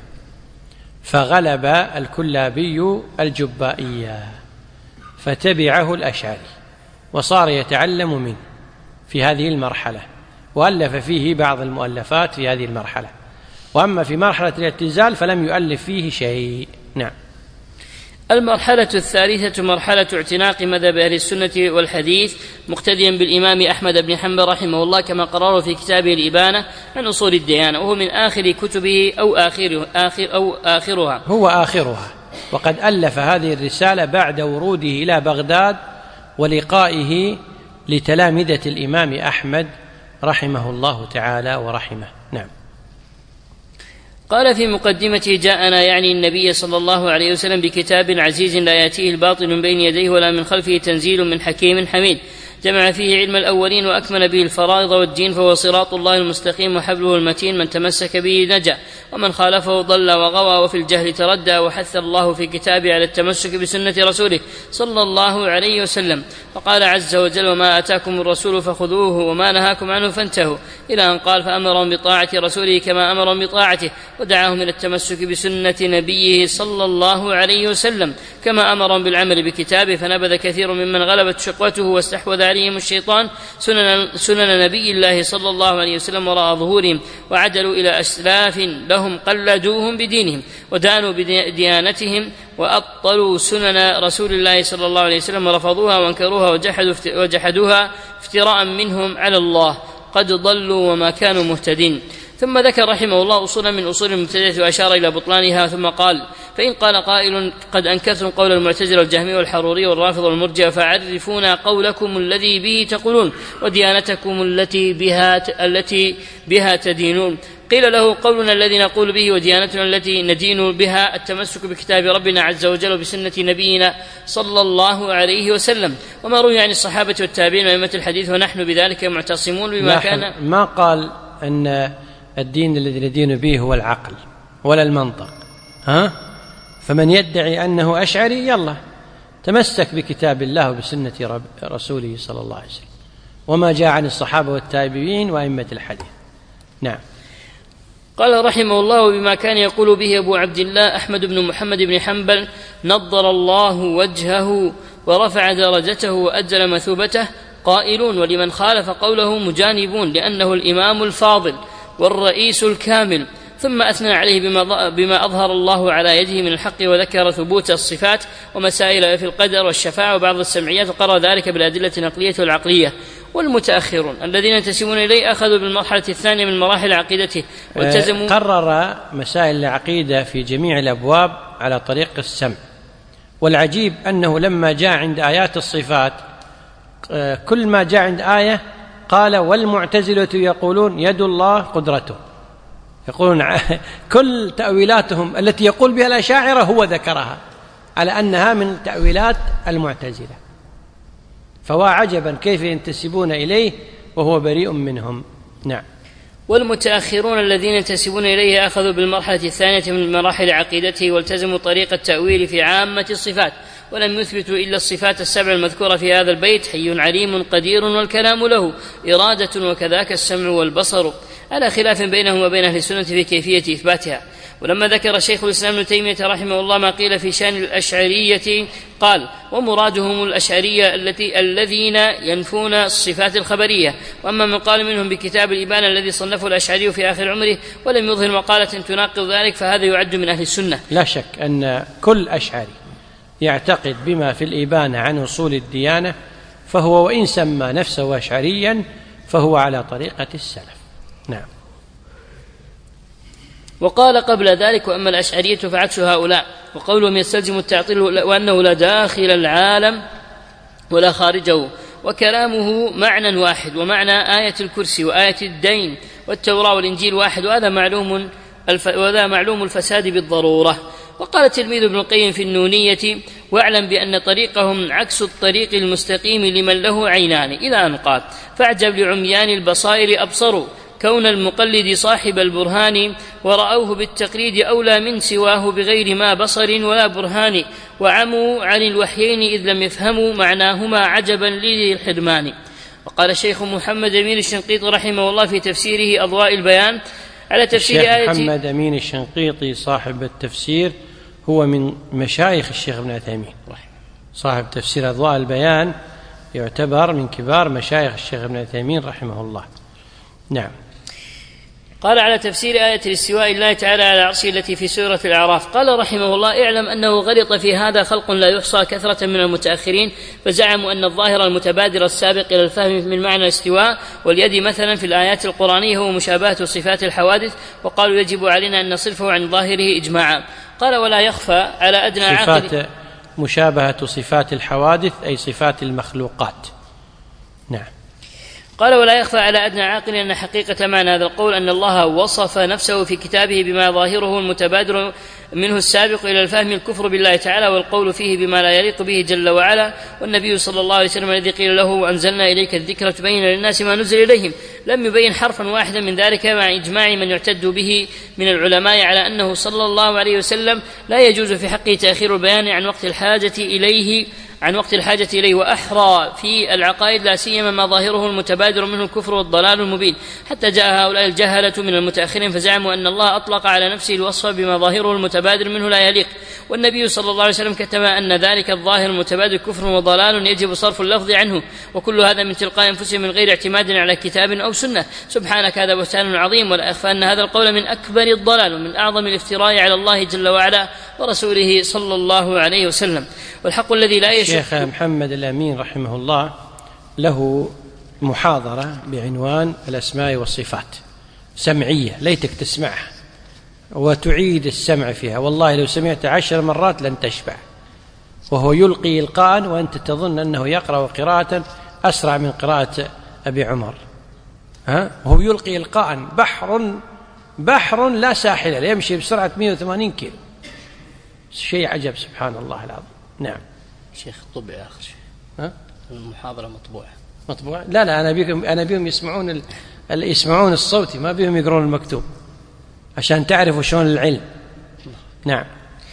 A: فغلب الكلابي الجبائية فتبعه الأشعري وصار يتعلم منه في هذه المرحلة، وألف فيه بعض المؤلفات في هذه المرحلة. وأما في مرحلة الاعتزال فلم يؤلف فيه شيء. نعم.
B: المرحلة الثالثة مرحلة اعتناق مذهب أهل السنة والحديث مقتديا بالإمام أحمد بن حنبل رحمه الله كما قرره في كتابه الإبانة عن أصول الديانة، وهو من آخر كتبه أو آخرها.
A: هو آخرها، وقد ألف هذه الرسالة بعد وروده إلى بغداد ولقائه لتلامذة الإمام أحمد رحمه الله تعالى ورحمه. نعم.
B: قال في مقدمته: جاءنا يعني النبي صلى الله عليه وسلم بكتاب عزيز لا يأتيه الباطل من بين يديه ولا من خلفه، تنزيل من حكيم حميد، جمع فيه علم الأولين وأكمل به الفرائض والدين، فهو صراط الله المستقيم وحبله المتين، من تمسك به نجا ومن خالفه ضل وغوى وفي الجهل تردى. وحث الله في كتابه على التمسك بسنة رسوله صلى الله عليه وسلم، فقال عز وجل: وما آتاكم الرسول فخذوه وما نهاكم عنه فانتهوا، إلى أن قال: فأمرهم بطاعة رسوله كما أمرهم بطاعته، ودعاهم إلى التمسك بسنة نبيه صلى الله عليه وسلم كما أمرهم بالعمل بكتابه. فنبذ كثير ممن غلبت شقوته واستحوذ عليهم الشيطان سنن نبي الله صلى الله عليه وسلم وراء ظهورهم، وعدلوا إلى أسلاف لهم قلدوهم بدينهم ودانوا بديانتهم، وأبطلوا سنن رسول الله صلى الله عليه وسلم ورفضوها وانكروها وجحدوها افتراء منهم على الله، قد ضلوا وما كانوا مهتدين. ثم ذكر رحمه الله أصولا من أصول المبتدعة وأشار إلى بطلانها، ثم قال: فإن قال قائل: قد أنكرتم قول المعتزلة والجهمي والحروري والرافض والمرجئة، فعرفونا قولكم الذي به تقولون وديانتكم التي بها تدينون. قيل له: قولنا الذي نقول به وديانتنا التي ندين بها التمسك بكتاب ربنا عز وجل وبسنة نبينا صلى الله عليه وسلم، وما روي عن الصحابة والتابعين وأئمة الحديث، ونحن بذلك معتصمون بما كان.
A: ما قال أن الدين الذي ندين به هو العقل ولا المنطق، فمن يدعي أنه أشعري يلا تمسك بكتاب الله وبسنة رسوله صلى الله عليه وسلم وما جاء عن الصحابة والتابعين وأئمة الحديث. نعم.
B: قال رحمه الله: بما كان يقول به أبو عبد الله أحمد بن محمد بن حنبل نضر الله وجهه ورفع درجته وأجل مثوبته، قائلون ولمن خالف قوله مجانبون، لأنه الإمام الفاضل والرئيس الكامل. ثم أثنى عليه بما أظهر الله على يده من الحق، وذكر ثبوت الصفات ومسائل في القدر والشفاعة وبعض السمعيات، وقرر ذلك بالأدلة النقلية والعقلية. والمتأخرون الذين ينتسبون إليه أخذوا بالمرحلة الثانية من مراحل عقيدته والتزموا.
A: قرر مسائل العقيدة في جميع الأبواب على طريق السمع، والعجيب أنه لما جاء عند آيات الصفات كل ما جاء عند آية قال: والمعتزلة يقولون يد الله قدرته، يقولون كل تأويلاتهم التي يقول بها الأشاعرة هو ذكرها على أنها من تأويلات المعتزلة، فوا عجبا كيف ينتسبون إليه وهو بريء منهم. نعم.
B: والمتأخرون الذين ينتسبون إليه أخذوا بالمرحلة الثانية من مراحل عقيدته والتزموا طريق التأويل في عامة الصفات، ولم يثبتوا إلا الصفات السبع المذكورة في هذا البيت: حي عليم قدير والكلام له إرادة وكذاك السمع والبصر، على خلاف بينهم وبين أهل السنة في كيفية إثباتها. ولما ذكر شيخ الإسلام ابن تيمية رحمه الله ما قيل في شأن الأشعرية قال: ومرادهم الأشعرية الذين ينفون الصفات الخبرية، وأما من قال منهم بكتاب الإبانة الذي صنفه الأشعري في آخر عمره ولم يظهر مقالة تناقض ذلك فهذا يعد من أهل السنة.
A: لا شك أن كل أشعري يعتقد بما في الإبانة عن أصول الديانة فهو وإن سمى نفسه أشعريا فهو على طريقة السلف. نعم.
B: وقال قبل ذلك: وأما الأشعرية فعكس هؤلاء، وقولهم يستلزم التعطيل وأنه لا داخل العالم ولا خارجه، وكلامه معنى واحد، ومعنى آية الكرسي وآية الدين والتوراة والإنجيل واحد، وهذا معلوم الفساد بالضرورة. وقال تلميذ ابن القيم في النونية: واعلم بأن طريقهم عكس الطريق المستقيم لمن له عينان، إلى أن قال: فاعجب لعميان البصائر أبصروا كون المقلد صاحب البرهان، ورأوه بالتقليد أولى من سواه بغير ما بصر ولا برهان، وعموا عن الوحيين إذ لم يفهموا معناهما عجبا للحرمان. وقال الشيخ محمد أمين الشنقيطي رحمه الله في تفسيره أضواء البيان على تفسير آية
A: محمد أمين الشنقيطي صاحب التفسير هو من مشايخ الشيخ ابن عثيمين، صاحب تفسير أضواء البيان يعتبر من كبار مشايخ الشيخ ابن عثيمين رحمه الله. نعم.
B: قال على تفسير آية الاستواء الله تعالى على عرشه التي في سورة الأعراف قال رحمه الله: اعلم أنه غلط في هذا خلق لا يحصى كثرة من المتأخرين، فزعموا أن الظاهر المتبادر السابق إلى الفهم من معنى الاستواء واليد مثلا في الآيات القرآنية هو مشابهة صفات الحوادث، وقالوا يجب علينا أن نصرفه عن ظاهره إجماعا. قال: ولا يخفى على أدنى عاقل
A: مشابهة صفات الحوادث أي صفات المخلوقات. نعم.
B: قال: ولا يخفى على أدنى عاقل أن حقيقة معنى هذا القول أن الله وصف نفسه في كتابه بما ظاهره المتبادر منه السابق إلى الفهم الكفر بالله تعالى والقول فيه بما لا يليق به جل وعلا. والنبي صلى الله عليه وسلم الذي قيل له: وأنزلنا إليك الذكر تبين للناس ما نزل إليهم، لم يبين حرفا واحدا من ذلك، مع إجماع من يعتد به من العلماء على أنه صلى الله عليه وسلم لا يجوز في حقه تأخير البيان عن وقت الحاجة إليه وأحرى في العقائد، لا سيما ما ظاهره المتبادر منه الكفر والضلال المبين، حتى جاء هؤلاء الجهلة من المتأخرين فزعموا أن الله أطلق على نفسه الوصف بما ظاهره المتبادر منه لا يليق، والنبي صلى الله عليه وسلم كتب أن ذلك الظاهر المتبادر كفر وضلال يجب صرف اللفظ عنه، وكل هذا من تلقاء أنفسهم من غير اعتماد على كتاب أو سنة. سبحانك، هذا بهتان عظيم، ولا أخفى أن هذا القول من أكبر الضلال ومن أعظم الافتراء على الله جل وعلا ورسوله صلى الله عليه وسلم. والحق الذي لا يشك.
A: الشيخ محمد الأمين رحمه الله له محاضرة بعنوان الأسماء والصفات سمعية، ليتك تسمعها وتعيد السمع فيها، والله لو سمعت 10 مرات لن تشبع، وهو يلقي إلقاء وأنت تظن أنه يقرأ قراءة أسرع من قراءة أبي عمر، وهو يلقي إلقاء بحر لا ساحل له، يمشي بسرعة 180 كيلو، شيء عجب سبحان الله العظيم. نعم.
B: شيخ طبع آخر شيء المحاضرة مطبوعة؟
A: لا أنا بيهم يسمعون الصوتي، ما بيهم يقرون المكتوب عشان تعرفوا شلون العلم. نعم.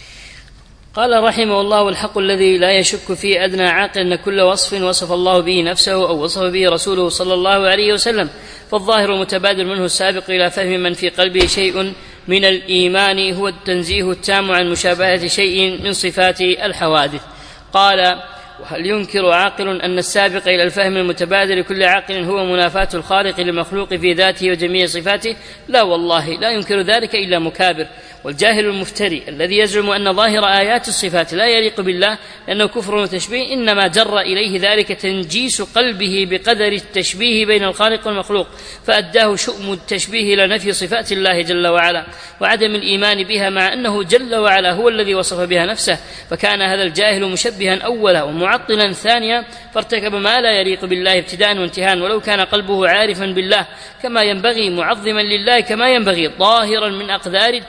B: قال رحمه الله: والحق الذي لا يشك في أدنى عاقل أن كل وصف وصف الله به نفسه أو وصف به رسوله صلى الله عليه وسلم فالظاهر المتبادر منه السابق إلى فهم من في قلبه شيء من الإيمان هو التنزيه التام عن مشابهة شيء من صفات الحوادث. قال: وهل ينكر عاقل أن السابق إلى الفهم المتبادر لكل عاقل هو منافاة الخالق للمخلوق في ذاته وجميع صفاته؟ لا والله، لا ينكر ذلك إلا مكابر. والجاهل المفتري الذي يزعم أن ظاهر آيات الصفات لا يليق بالله لأنه كفر وتشبيه، إنما جر إليه ذلك تنجيس قلبه بقدر التشبيه بين الخالق والمخلوق، فأداه شؤم التشبيه إلى نفي صفات الله جل وعلا وعدم الإيمان بها، مع أنه جل وعلا هو الذي وصف بها نفسه. فكان هذا الجاهل مشبها أولا ومعطلا ثانيا، فارتكب ما لا يليق بالله ابتداء وانتهاء، ولو كان قلبه عارفا بالله كما ينبغي معظما لله كما ينبغي ظاهرا من أقدار التشبيه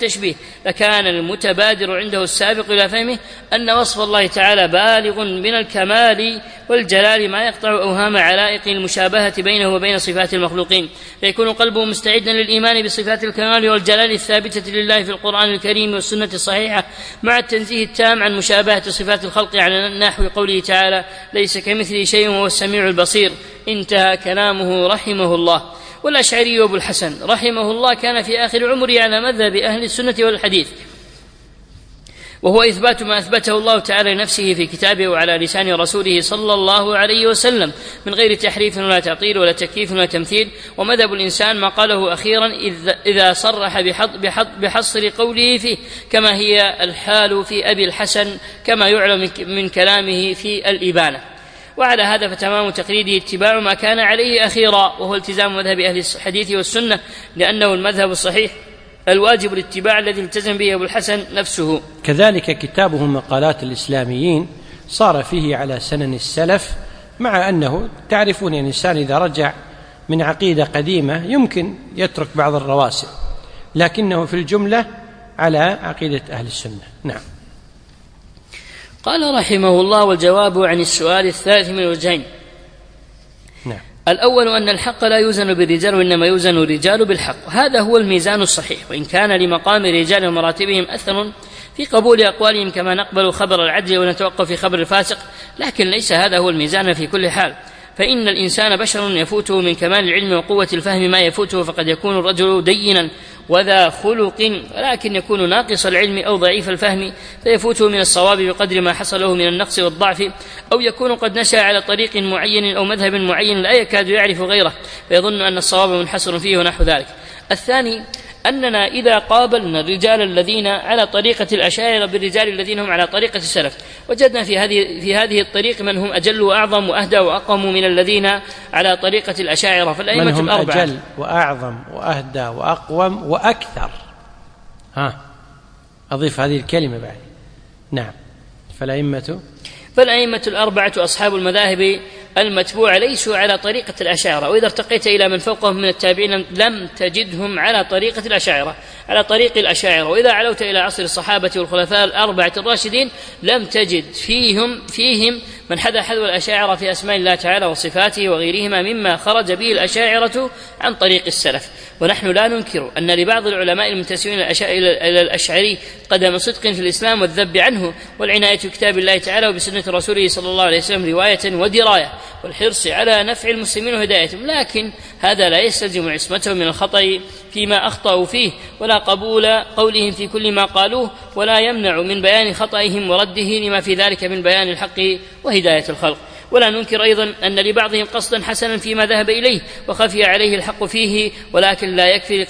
B: لكان المتبادر عنده السابق إلى فهمه أن وصف الله تعالى بالغ من الكمال والجلال ما يقطع أوهام علائق المشابهة بينه وبين صفات المخلوقين، فيكون قلبه مستعدا للإيمان بصفات الكمال والجلال الثابتة لله في القرآن الكريم والسنة الصحيحة، مع التنزيه التام عن مشابهة صفات الخلق على نحو قوله تعالى: ليس كمثله شيء وهو السميع البصير. انتهى كلامه رحمه الله. والأشعري أبو الحسن رحمه الله كان في آخر عمره على مذهب أهل السنة والحديث، وهو إثبات ما أثبته الله تعالى لنفسه في كتابه وعلى لسان رسوله صلى الله عليه وسلم من غير تحريف ولا تعطيل ولا تكييف ولا تمثيل. ومذهب الإنسان ما قاله أخيرا إذا صرح بحصر قوله فيه، كما هي الحال في أبي الحسن كما يعلم من كلامه في الإبانة. وعلى هذا فتمام تقليده اتباع ما كان عليه أخيرا، وهو التزام مذهب أهل الحديث والسنة، لأنه المذهب الصحيح الواجب الاتباع الذي التزم به أبو الحسن نفسه.
A: كذلك كتابه مقالات الإسلاميين صار فيه على سنن السلف، مع أنه تعرفون أن الإنسان إذا رجع من عقيدة قديمة يمكن يترك بعض الرواسب، لكنه في الجملة على عقيدة أهل السنة. نعم.
B: قال رحمه الله: والجواب عن السؤال الثالث من وجهين.
A: نعم.
B: الأول أن الحق لا يوزن بالرجال وإنما يوزن الرجال بالحق، هذا هو الميزان الصحيح، وإن كان لمقام الرجال ومراتبهم أثر في قبول أقوالهم كما نقبل خبر العدل ونتوقف في خبر الفاسق، لكن ليس هذا هو الميزان في كل حال، فإن الإنسان بشر يفوته من كمال العلم وقوة الفهم ما يفوته، فقد يكون الرجل دينا وذا خلق ولكن يكون ناقص العلم أو ضعيف الفهم فيفوته من الصواب بقدر ما حصل له من النقص والضعف، أو يكون قد نشأ على طريق معين أو مذهب معين لا يكاد يعرف غيره فيظن أن الصواب منحصر فيه ونحو ذلك. الثاني أننا إذا قابلنا الرجال الذين على طريقة الأشاعرة بالرجال الذين هم على طريقة السلف، وجدنا في هذه الطريق من هم أجل وأعظم وأهدى وأقوم من الذين على طريقة الأشاعرة، فالأئمة
A: من هم
B: الأربعة
A: أجل وأعظم وأهدى وأقوم وأكثر. أضيف هذه الكلمة بعد. نعم.
B: فالأئمة الأربعة أصحاب المذاهب المتبوعة ليسوا على طريقة الأشاعرة، وإذا ارتقيت إلى من فوقهم من التابعين لم تجدهم على طريقة الأشاعرة على طريق الأشاعرة، وإذا علوت إلى عصر الصحابة والخلفاء الأربعة الراشدين لم تجد فيهم من حذا حذو الأشاعرة في أسماء الله تعالى وصفاته وغيرهما مما خرج به الأشاعرة عن طريق السلف. ونحن لا ننكر أن لبعض العلماء المنتسبين إلى الأشعري قدم صدق في الإسلام والذب عنه والعناية بكتاب الله تعالى وبسنة رسوله صلى الله عليه وسلم رواية ودراية، والحرص على نفع المسلمين وهدايتهم، لكن هذا لا يستلزم عصمتهم من الخطأ فيما أخطأوا فيه ولا قبول قولهم في كل ما قالوه، ولا يمنع من بيان خطئهم ورده لما في ذلك من بيان الحق وهداية الخلق. ولا ننكر أيضا أن لبعضهم قصدا حسنا فيما ذهب إليه وخفي عليه الحق فيه، ولكن لا يكفي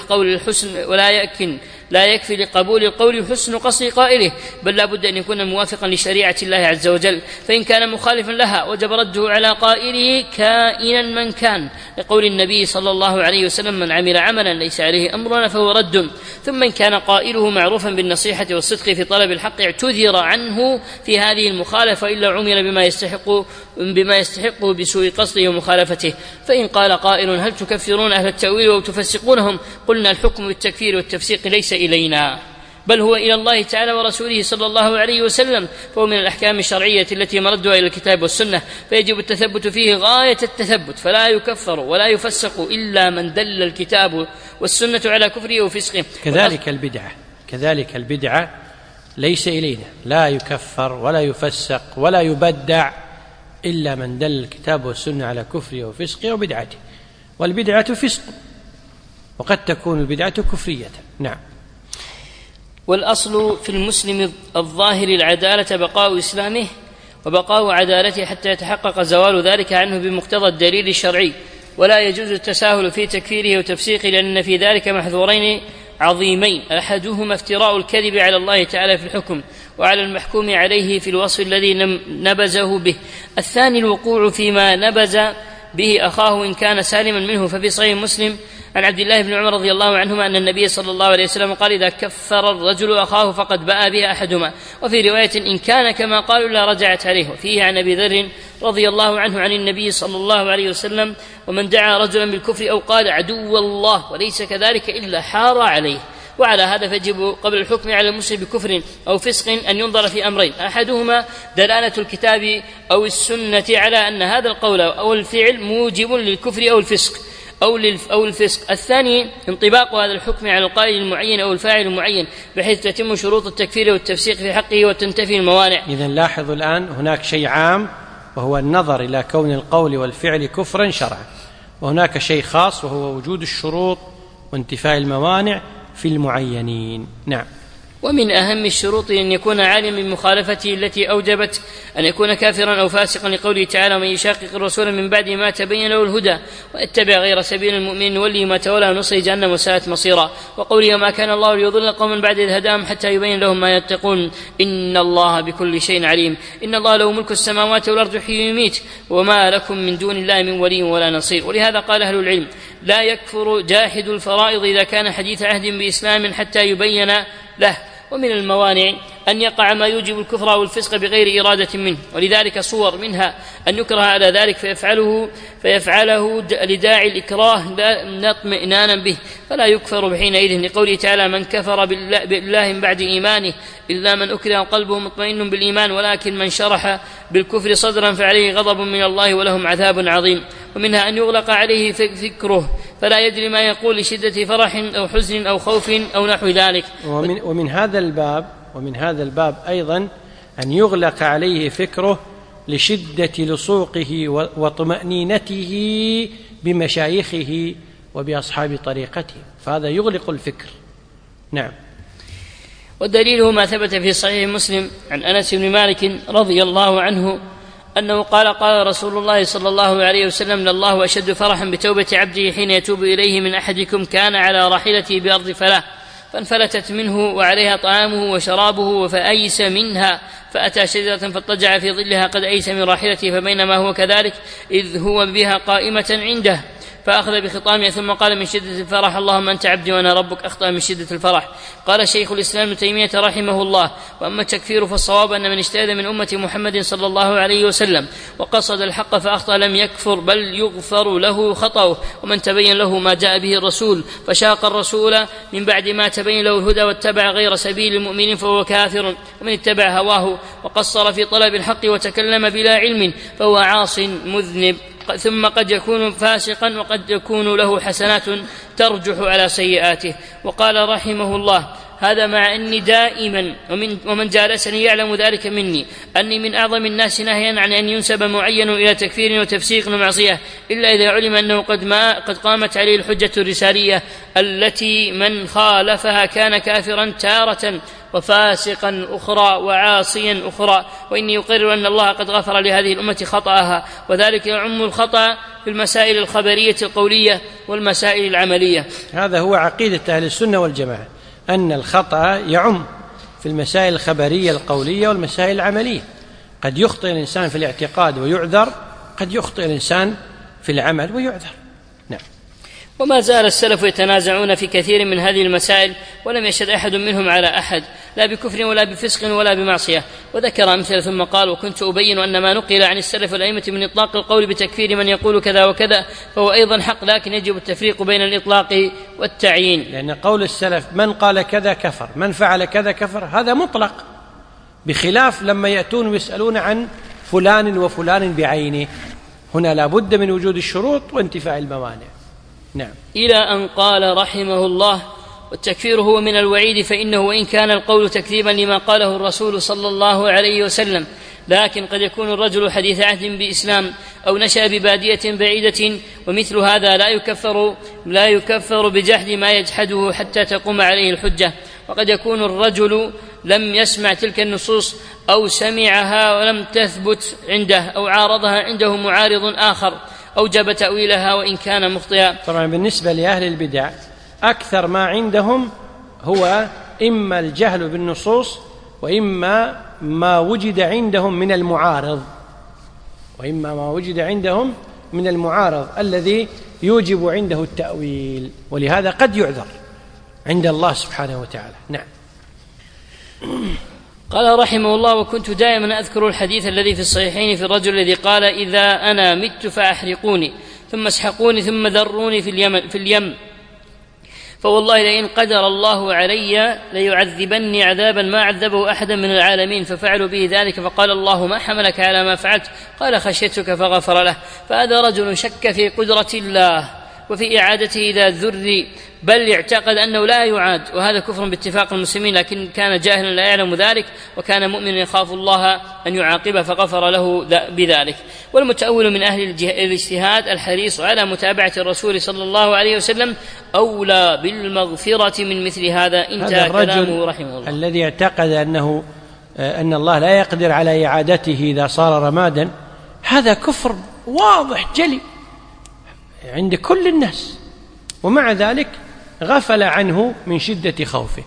B: لقبول القول حسن قصد قائله، بل لا بد أن يكون موافقا لشريعة الله عز وجل، فإن كان مخالفا لها وجب رده على قائله كائنا من كان، لقول النبي صلى الله عليه وسلم: من عمل عملا ليس عليه أمرنا فهو رد. ثم إن كان قائله معروفا بالنصيحة والصدق في طلب الحق اعتذر عنه في هذه المخالفة إلا عمل بما يستحق بسوء قصده ومخالفته. فإن قال قائل: هل تكفرون أهل التأويل وتفسقونهم؟ قلنا: الحكم بالتكفير والتفسيق ليس إلينا، بل هو إلى الله تعالى ورسوله صلى الله عليه وسلم، فهو من الأحكام الشرعية التي مردها إلى الكتاب والسنة، فيجب التثبت فيه غاية التثبت، فلا يكفر ولا يفسق إلا من دل الكتاب والسنة على كفره وفسقه.
A: كذلك البدعة ليس إلينا، لا يكفر ولا يفسق ولا يبدع إلا من دل الكتاب والسنة على كفره وفسقه وبدعته، والبدعة فسق، وقد تكون البدعة كفرية. نعم.
B: والأصل في المسلم الظاهر العدالة بقاء إسلامه وبقاء عدالته حتى يتحقق زوال ذلك عنه بمقتضى الدليل الشرعي، ولا يجوز التساهل في تكفيره وتفسيقه، لأن في ذلك محذورين عظيمين: أحدهما افتراء الكذب على الله تعالى في الحكم وعلى المحكوم عليه في الوصف الذي نبذه به، الثاني الوقوع فيما نبذ به أخاه إن كان سالما منه. ففي صحيح مسلم عن عبد الله بن عمر رضي الله عنهما أن النبي صلى الله عليه وسلم قال: إذا كفر الرجل أخاه فقد باء بها أحدهما، وفي رواية: إن كان كما قالوا لا رجعت عليه. وفيه عن أبي ذر رضي الله عنه عن النبي صلى الله عليه وسلم: ومن دعا رجلا بالكفر أو قال عدو الله وليس كذلك إلا حار عليه. وعلى هذا فيجب قبل الحكم على المسلم بكفر أو فسق أن ينظر في أمرين: أحدهما دلالة الكتاب أو السنة على أن هذا القول أو الفعل موجب للكفر أو الفسق أو الفسق. الثاني انطباق هذا الحكم على القائل المعين أو الفاعل المعين، بحيث تتم شروط التكفير والتفسيق في حقه وتنتفي الموانع.
A: إذن لاحظوا الآن هناك شيء عام وهو النظر إلى كون القول والفعل كفرا شرعا، وهناك شيء خاص وهو وجود الشروط وانتفاء الموانع في المعينين. نعم.
B: ومن أهم الشروط أن يكون عالما بمخالفته التي أوجبت أن يكون كافرا أو فاسقا، لقوله تعالى: ومن يشاقق الرسول من بعد ما تبين له الهدى واتبع غير سبيل المؤمنين نوليه ما تولى ونصله جهنم وساءت مصيرا. وقوله: وما كان الله ليضل قوما بعد إذ هداهم حتى يبين لهم ما يتقون إن الله بكل شيء عليم. إن الله له ملك السماوات والأرض يحيي ويميت وما لكم من دون الله من ولي ولا نصير. ولهذا قال أهل العلم: لا يكفر جاحد الفرائض إذا كان حديث عهد بإسلام حتى يبين له. ومن الموانع أن يقع ما يوجب الكفر أو الفسق بغير إرادة منه، ولذلك صور منها أن يكره على ذلك فيفعله لداعي الإكراه لا اطمئنانا به، فلا يكفر بحينئذ، لقوله تعالى: من كفر بالله من بعد إيمانه إلا من أكره قلبه مطمئن بالإيمان ولكن من شرح بالكفر صدرا فعليه غضب من الله ولهم عذاب عظيم. ومنها أن يغلق عليه فكره فلا يدري ما يقول لشدة فرح أو حزن أو خوف أو نحو ذلك.
A: ومن هذا الباب أيضا أن يغلق عليه فكره لشدة لصوقه وطمأنينته بمشايخه وبأصحاب طريقته، فهذا يغلق الفكر. نعم.
B: والدليل ما ثبت في صحيح مسلم عن أنس بن مالك رضي الله عنه أنه قال رسول الله صلى الله عليه وسلم: لله أشد فرحا بتوبة عبده حين يتوب إليه من أحدكم كان على راحلته بأرض فلاة فانفلتت منه وعليها طعامه وشرابه فأيس منها فأتى شجرة فاضطجع في ظلها قد أيس من راحلته، فبينما هو كذلك إذ هو بها قائمة عنده فأخذ بخطامها ثم قال من شدة الفرح: اللهم أنت عبدي وأنا ربك، أخطأ من شدة الفرح. قال شيخ الإسلام ابن تيمية رحمه الله: وأما التكفير فالصواب أن من اجتهد من أمة محمد صلى الله عليه وسلم وقصد الحق فأخطأ لم يكفر بل يغفر له خطأه، ومن تبين له ما جاء به الرسول فشاق الرسول من بعد ما تبين له الهدى واتبع غير سبيل المؤمنين فهو كافر، ومن اتبع هواه وقصر في طلب الحق وتكلم بلا علم فهو عاص مذنب، ثم قد يكون فاسقا وقد يكون له حسنات ترجح على سيئاته. وقال رحمه الله: هذا مع أني دائما ومن جالسني يعلم ذلك مني أني من أعظم الناس نهيا عن أن ينسب معين إلى تكفير وتفسيق ومعصية، إلا إذا علم أنه قد قامت عليه الحجة الرسالية التي من خالفها كان كافرا تارة وفاسقا أخرى وعاصيا أخرى. وإني أقرر أن الله قد غفر لهذه الأمة خطأها، وذلك يعم الخطأ في المسائل الخبرية القولية والمسائل العملية.
A: هذا هو عقيدة أهل السنة والجماعة، أن الخطأ يعم في المسائل الخبرية القولية والمسائل العملية. قد يخطئ الإنسان في الاعتقاد ويعذر، قد يخطئ الإنسان في العمل ويعذر. نعم.
B: وما زال السلف يتنازعون في كثير من هذه المسائل ولم يشهد أحد منهم على أحد لا بكفر ولا بفسق ولا بمعصية. وذكر أمثلة ثم قال: وكنت أبين أن ما نقل عن السلف والأئمة من إطلاق القول بتكفير من يقول كذا وكذا فهو أيضا حق، لكن يجب التفريق بين الإطلاق والتعيين،
A: لأن قول السلف من قال كذا كفر، من فعل كذا كفر، هذا مطلق، بخلاف لما يأتون ويسألون عن فلان وفلان بعينه، هنا لا بد من وجود الشروط وانتفاء الموانع. نعم.
B: إلى أن قال رحمه الله: والتكفير هو من الوعيد، فإنه وإن كان القول تكذيبا لما قاله الرسول صلى الله عليه وسلم، لكن قد يكون الرجل حديث عهد بإسلام أو نشأ ببادية بعيدة، ومثل هذا لا يكفر بجحد ما يجحده حتى تقوم عليه الحجة. وقد يكون الرجل لم يسمع تلك النصوص أو سمعها ولم تثبت عنده أو عارضها عنده معارض آخر أوجب تأويلها وإن كان مخطئا.
A: طبعا بالنسبة لأهل البدع أكثر ما عندهم هو إما الجهل بالنصوص وإما ما وجد عندهم من المعارض الذي يوجب عنده التأويل، ولهذا قد يعذر عند الله سبحانه وتعالى. نعم.
B: قال رحمه الله: وكنت دائما أذكر الحديث الذي في الصحيحين في الرجل الذي قال: إذا أنا مت فأحرقوني ثم اسحقوني ثم ذروني في اليم فوالله لئن قدر الله علي ليعذبني عذابا ما عذبه أحدا من العالمين، ففعلوا به ذلك، فقال الله ما حملك على ما فعلت؟ قال خشيتك، فغفر له. فهذا رجل شك في قدرة الله وفي إعادته إذا ذري، بل اعتقد أنه لا يعاد، وهذا كفر باتفاق المسلمين، لكن كان جاهلا لا يعلم ذلك، وكان مؤمنا يخاف الله أن يعاقبه فغفر له بذلك. والمتأول من أهل الاجتهاد الحريص على متابعة الرسول صلى الله عليه وسلم أولى بالمغفرة من مثل هذا. انتهى كلامه رحمه الله.
A: الذي اعتقد أن الله لا يقدر على إعادته إذا صار رمادا، هذا كفر واضح جلي عند كل الناس، ومع ذلك غفل عنه من شدة خوفه.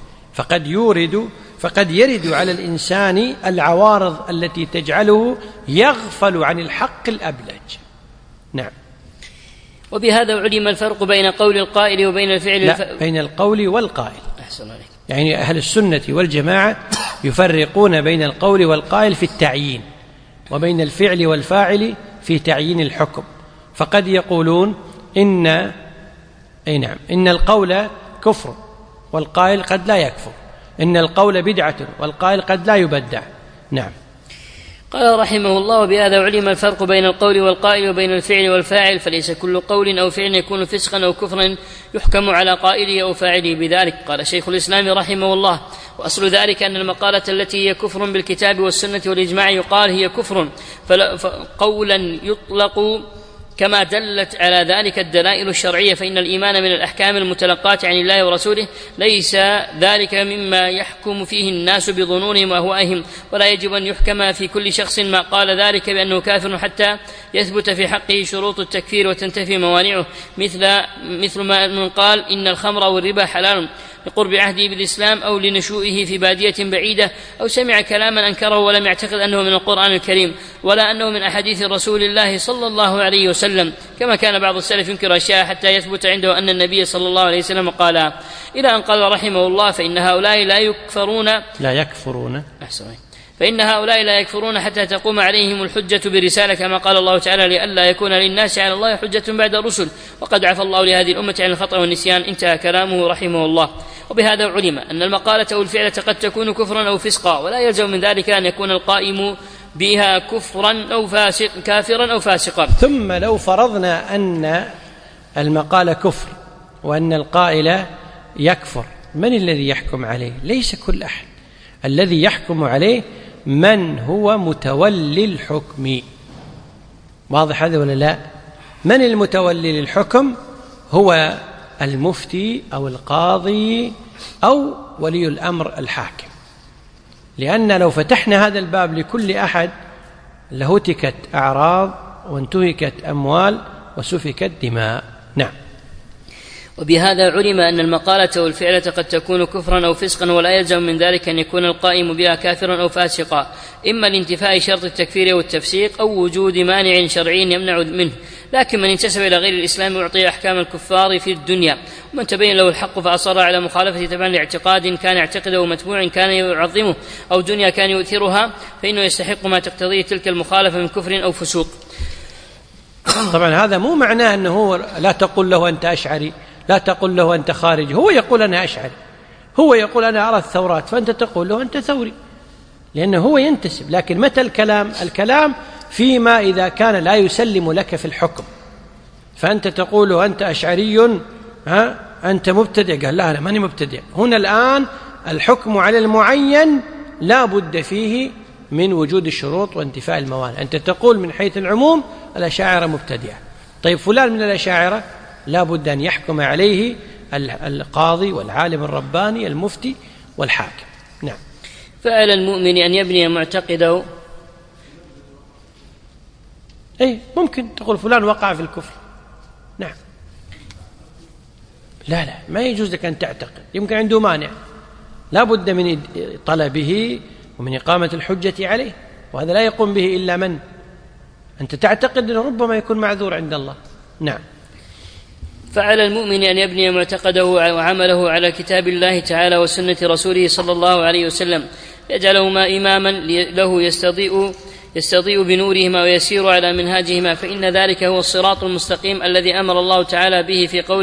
A: فقد يرد على الإنسان العوارض التي تجعله يغفل عن الحق الأبلج. نعم.
B: وبهذا علم الفرق بين قول القائل وبين الفعل.
A: بين القول والقائل.
B: أحسن عليك.
A: يعني أهل السنة والجماعة يفرقون بين القول والقائل في التعيين، وبين الفعل والفاعل في تعيين الحكم. فقد يقولون إن القول كفر والقائل قد لا يكفر، إن القول بدعة والقائل قد لا يبدع. نعم.
B: قال رحمه الله: وبهذا علم الفرق بين القول والقائل وبين الفعل والفاعل، فليس كل قول أو فعل يكون فسقا أو كفرا يحكم على قائله أو فاعله بذلك. قال شيخ الإسلام رحمه الله: وأصل ذلك أن المقالة التي هي كفر بالكتاب والسنة والإجماع يقال هي كفر قولا يطلق كما دلت على ذلك الدلائل الشرعية، فإن الإيمان من الأحكام المتلقاة عن الله ورسوله، ليس ذلك مما يحكم فيه الناس بظنونهم وأهوائهم، ولا يجب أن يحكم في كل شخص ما قال ذلك بأنه كافر حتى يثبت في حقه شروط التكفير وتنتفي موانعه، مثل ما من قال إن الخمر والربا حلال لقرب عهده بالإسلام أو لنشوئه في بادية بعيدة، أو سمع كلاما أنكره ولم يعتقد أنه من القرآن الكريم ولا أنه من أحاديث رسول الله صلى الله عليه وسلم، كما كان بعض السلف ينكر أشياء حتى يثبت عنده أن النبي صلى الله عليه وسلم قال، إلى أن قال رحمه الله: فإن هؤلاء لا يكفرون حتى تقوم عليهم الحجة برسالة، كما قال الله تعالى: لئلا يكون للناس على الله حجة بعد الرسل، وقد عفى الله لهذه الأمة عن الخطأ والنسيان. انتهى كلامه رحمه الله. وبهذا علم أن المقالة أو الفعلة قد تكون كفرا أو فسقا، ولا يلزم من ذلك أن يكون القائم بها كافرا أو فاسقا.
A: ثم لو فرضنا أن المقالة كفر وأن القائل يكفر، من الذي يحكم عليه؟ ليس كل أحد. الذي يحكم عليه من هو متولي الحكم. واضح هذا ولا لا؟ من المتولي للحكم؟ هو المفتي أو القاضي أو ولي الأمر الحاكم. لأن لو فتحنا هذا الباب لكل أحد لهتكت أعراض وانتهكت أموال وسفكت دماء. نعم.
B: وبهذا علم أن المقالة والفعلة قد تكون كفرا أو فسقا، ولا يلزم من ذلك أن يكون القائم بها كافرا أو فاسقا، إما لانتفاء شرط التكفير والتفسيق أو وجود مانع شرعي يمنع منه. لكن من انتسب إلى غير الإسلام يعطي أحكام الكفار في الدنيا، ومن تبين له الحق فأصر على مخالفة تبعا لاعتقاد كان يعتقده ومتبوع كان يعظمه أو دنيا كان يؤثرها، فإنه يستحق ما تقتضيه تلك المخالفة من كفر أو فسوق.
A: طبعا هذا مو معناه أنه لا تقول له أنت أشعري، لا تقول له أنت خارج. هو يقول أنا أشعري، هو يقول أنا أرى الثورات، فأنت تقول له أنت ثوري، لأنه هو ينتسب. لكن متى الكلام فيما إذا كان لا يسلم لك في الحكم، فأنت تقول له أنت أشعري، أنت مبتدع، قال لا أنا ماني مبتدع. هنا الآن الحكم على المعين لا بد فيه من وجود الشروط وانتفاء الموانع. أنت تقول من حيث العموم الأشاعرة مبتدعة، طيب فلان من الأشاعرة لا بد أن يحكم عليه القاضي والعالم الرباني المفتي والحاكم. نعم.
B: فعلى المؤمن أن يبني معتقده.
A: ممكن تقول فلان وقع في الكفر. نعم. لا ما يجوز لك أن تعتقد، يمكن عنده مانع، لا بد من طلبه ومن إقامة الحجة عليه، وهذا لا يقوم به إلا من أنت تعتقد أنه ربما يكون معذور عند الله. نعم.
B: فعلى المؤمن أن يبني معتقده وعمله على كتاب الله تعالى وسنة رسوله صلى الله عليه وسلم، يجعلهما إماما له يستضيء بنورهما ويسير على منهاجهما، فإن ذلك هو الصراط المستقيم الذي أمر الله تعالى به في قوله: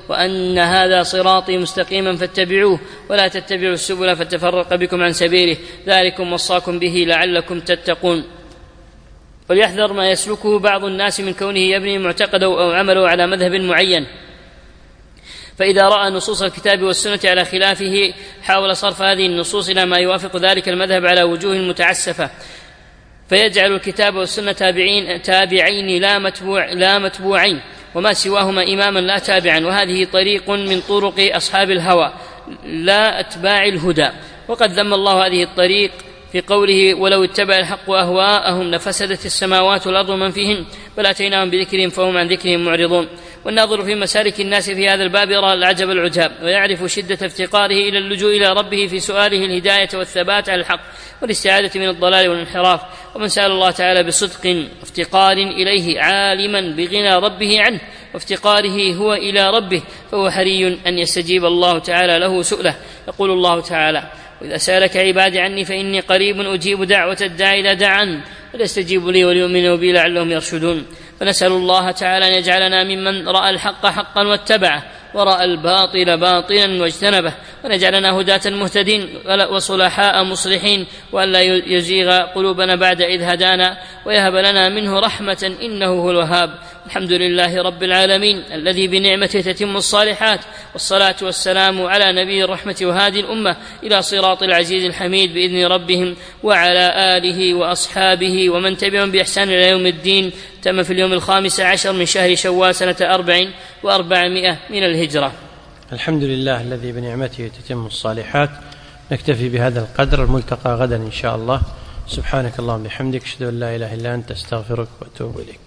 B: وأن هذا صراطي مستقيما فاتبعوه ولا تتبعوا السبل فتفرق بكم عن سبيله ذلكم وصاكم به لعلكم تتقون. وليحذر ما يسلكه بعض الناس من كونه يبني معتقده أو عمله على مذهب معين، فإذا رأى نصوص الكتاب والسنة على خلافه حاول صرف هذه النصوص إلى ما يوافق ذلك المذهب على وجوه متعسفة، فيجعل الكتاب والسنة تابعين لا متبوعين، وما سواهما إماما لا تابعا، وهذه طريق من طرق أصحاب الهوى لا أتباع الهدى. وقد ذم الله هذه الطريق في قوله ولو اتبع الحق أهواءهم لفسدت السماوات والأرض ومن فيهن بل أتيناهم بذكرهم فهم عن ذكرهم معرضون. والناظر في مسالك الناس في هذا الباب يرى العجب العجاب، ويعرف شدة افتقاره إلى اللجوء إلى ربه في سؤاله الهداية والثبات على الحق والاستعادة من الضلال والانحراف. ومن سأل الله تعالى بصدق افتقار إليه عالما بغنى ربه عنه وافتقاره هو إلى ربه فهو حري أن يستجيب الله تعالى له سؤله. يقول الله تعالى وإذا سألك عبادي عني فإني قريب أجيب دعوة الداعي إذا دعان فليستجيبوا لي وليؤمنوا بي لعلهم يرشدون. فنسأل الله تعالى أن يجعلنا ممن رأى الحق حقا واتبعه ورأى الباطل باطلا واجتنبه، ونجعلنا هداة مهتدين وصلحاء مصلحين، وأن لا يزيغ قلوبنا بعد إذ هدانا ويهب لنا منه رحمة إنه هو الوهاب. الحمد لله رب العالمين الذي بنعمته تتم الصالحات، والصلاة والسلام على نبي الرحمة وهادي الأمة إلى صراط العزيز الحميد بإذن ربهم وعلى آله وأصحابه ومن تبعهم بإحسان إلى يوم الدين. تم في اليوم 15 من شهر شوال سنة 1400 من الهجرة.
A: الحمد لله الذي بنعمته تتم الصالحات. نكتفي بهذا القدر، الملتقى غدا إن شاء الله. سبحانك اللهم وبحمدك أشهد أن لا إله إلا أنت أستغفرك وأتوب إليك.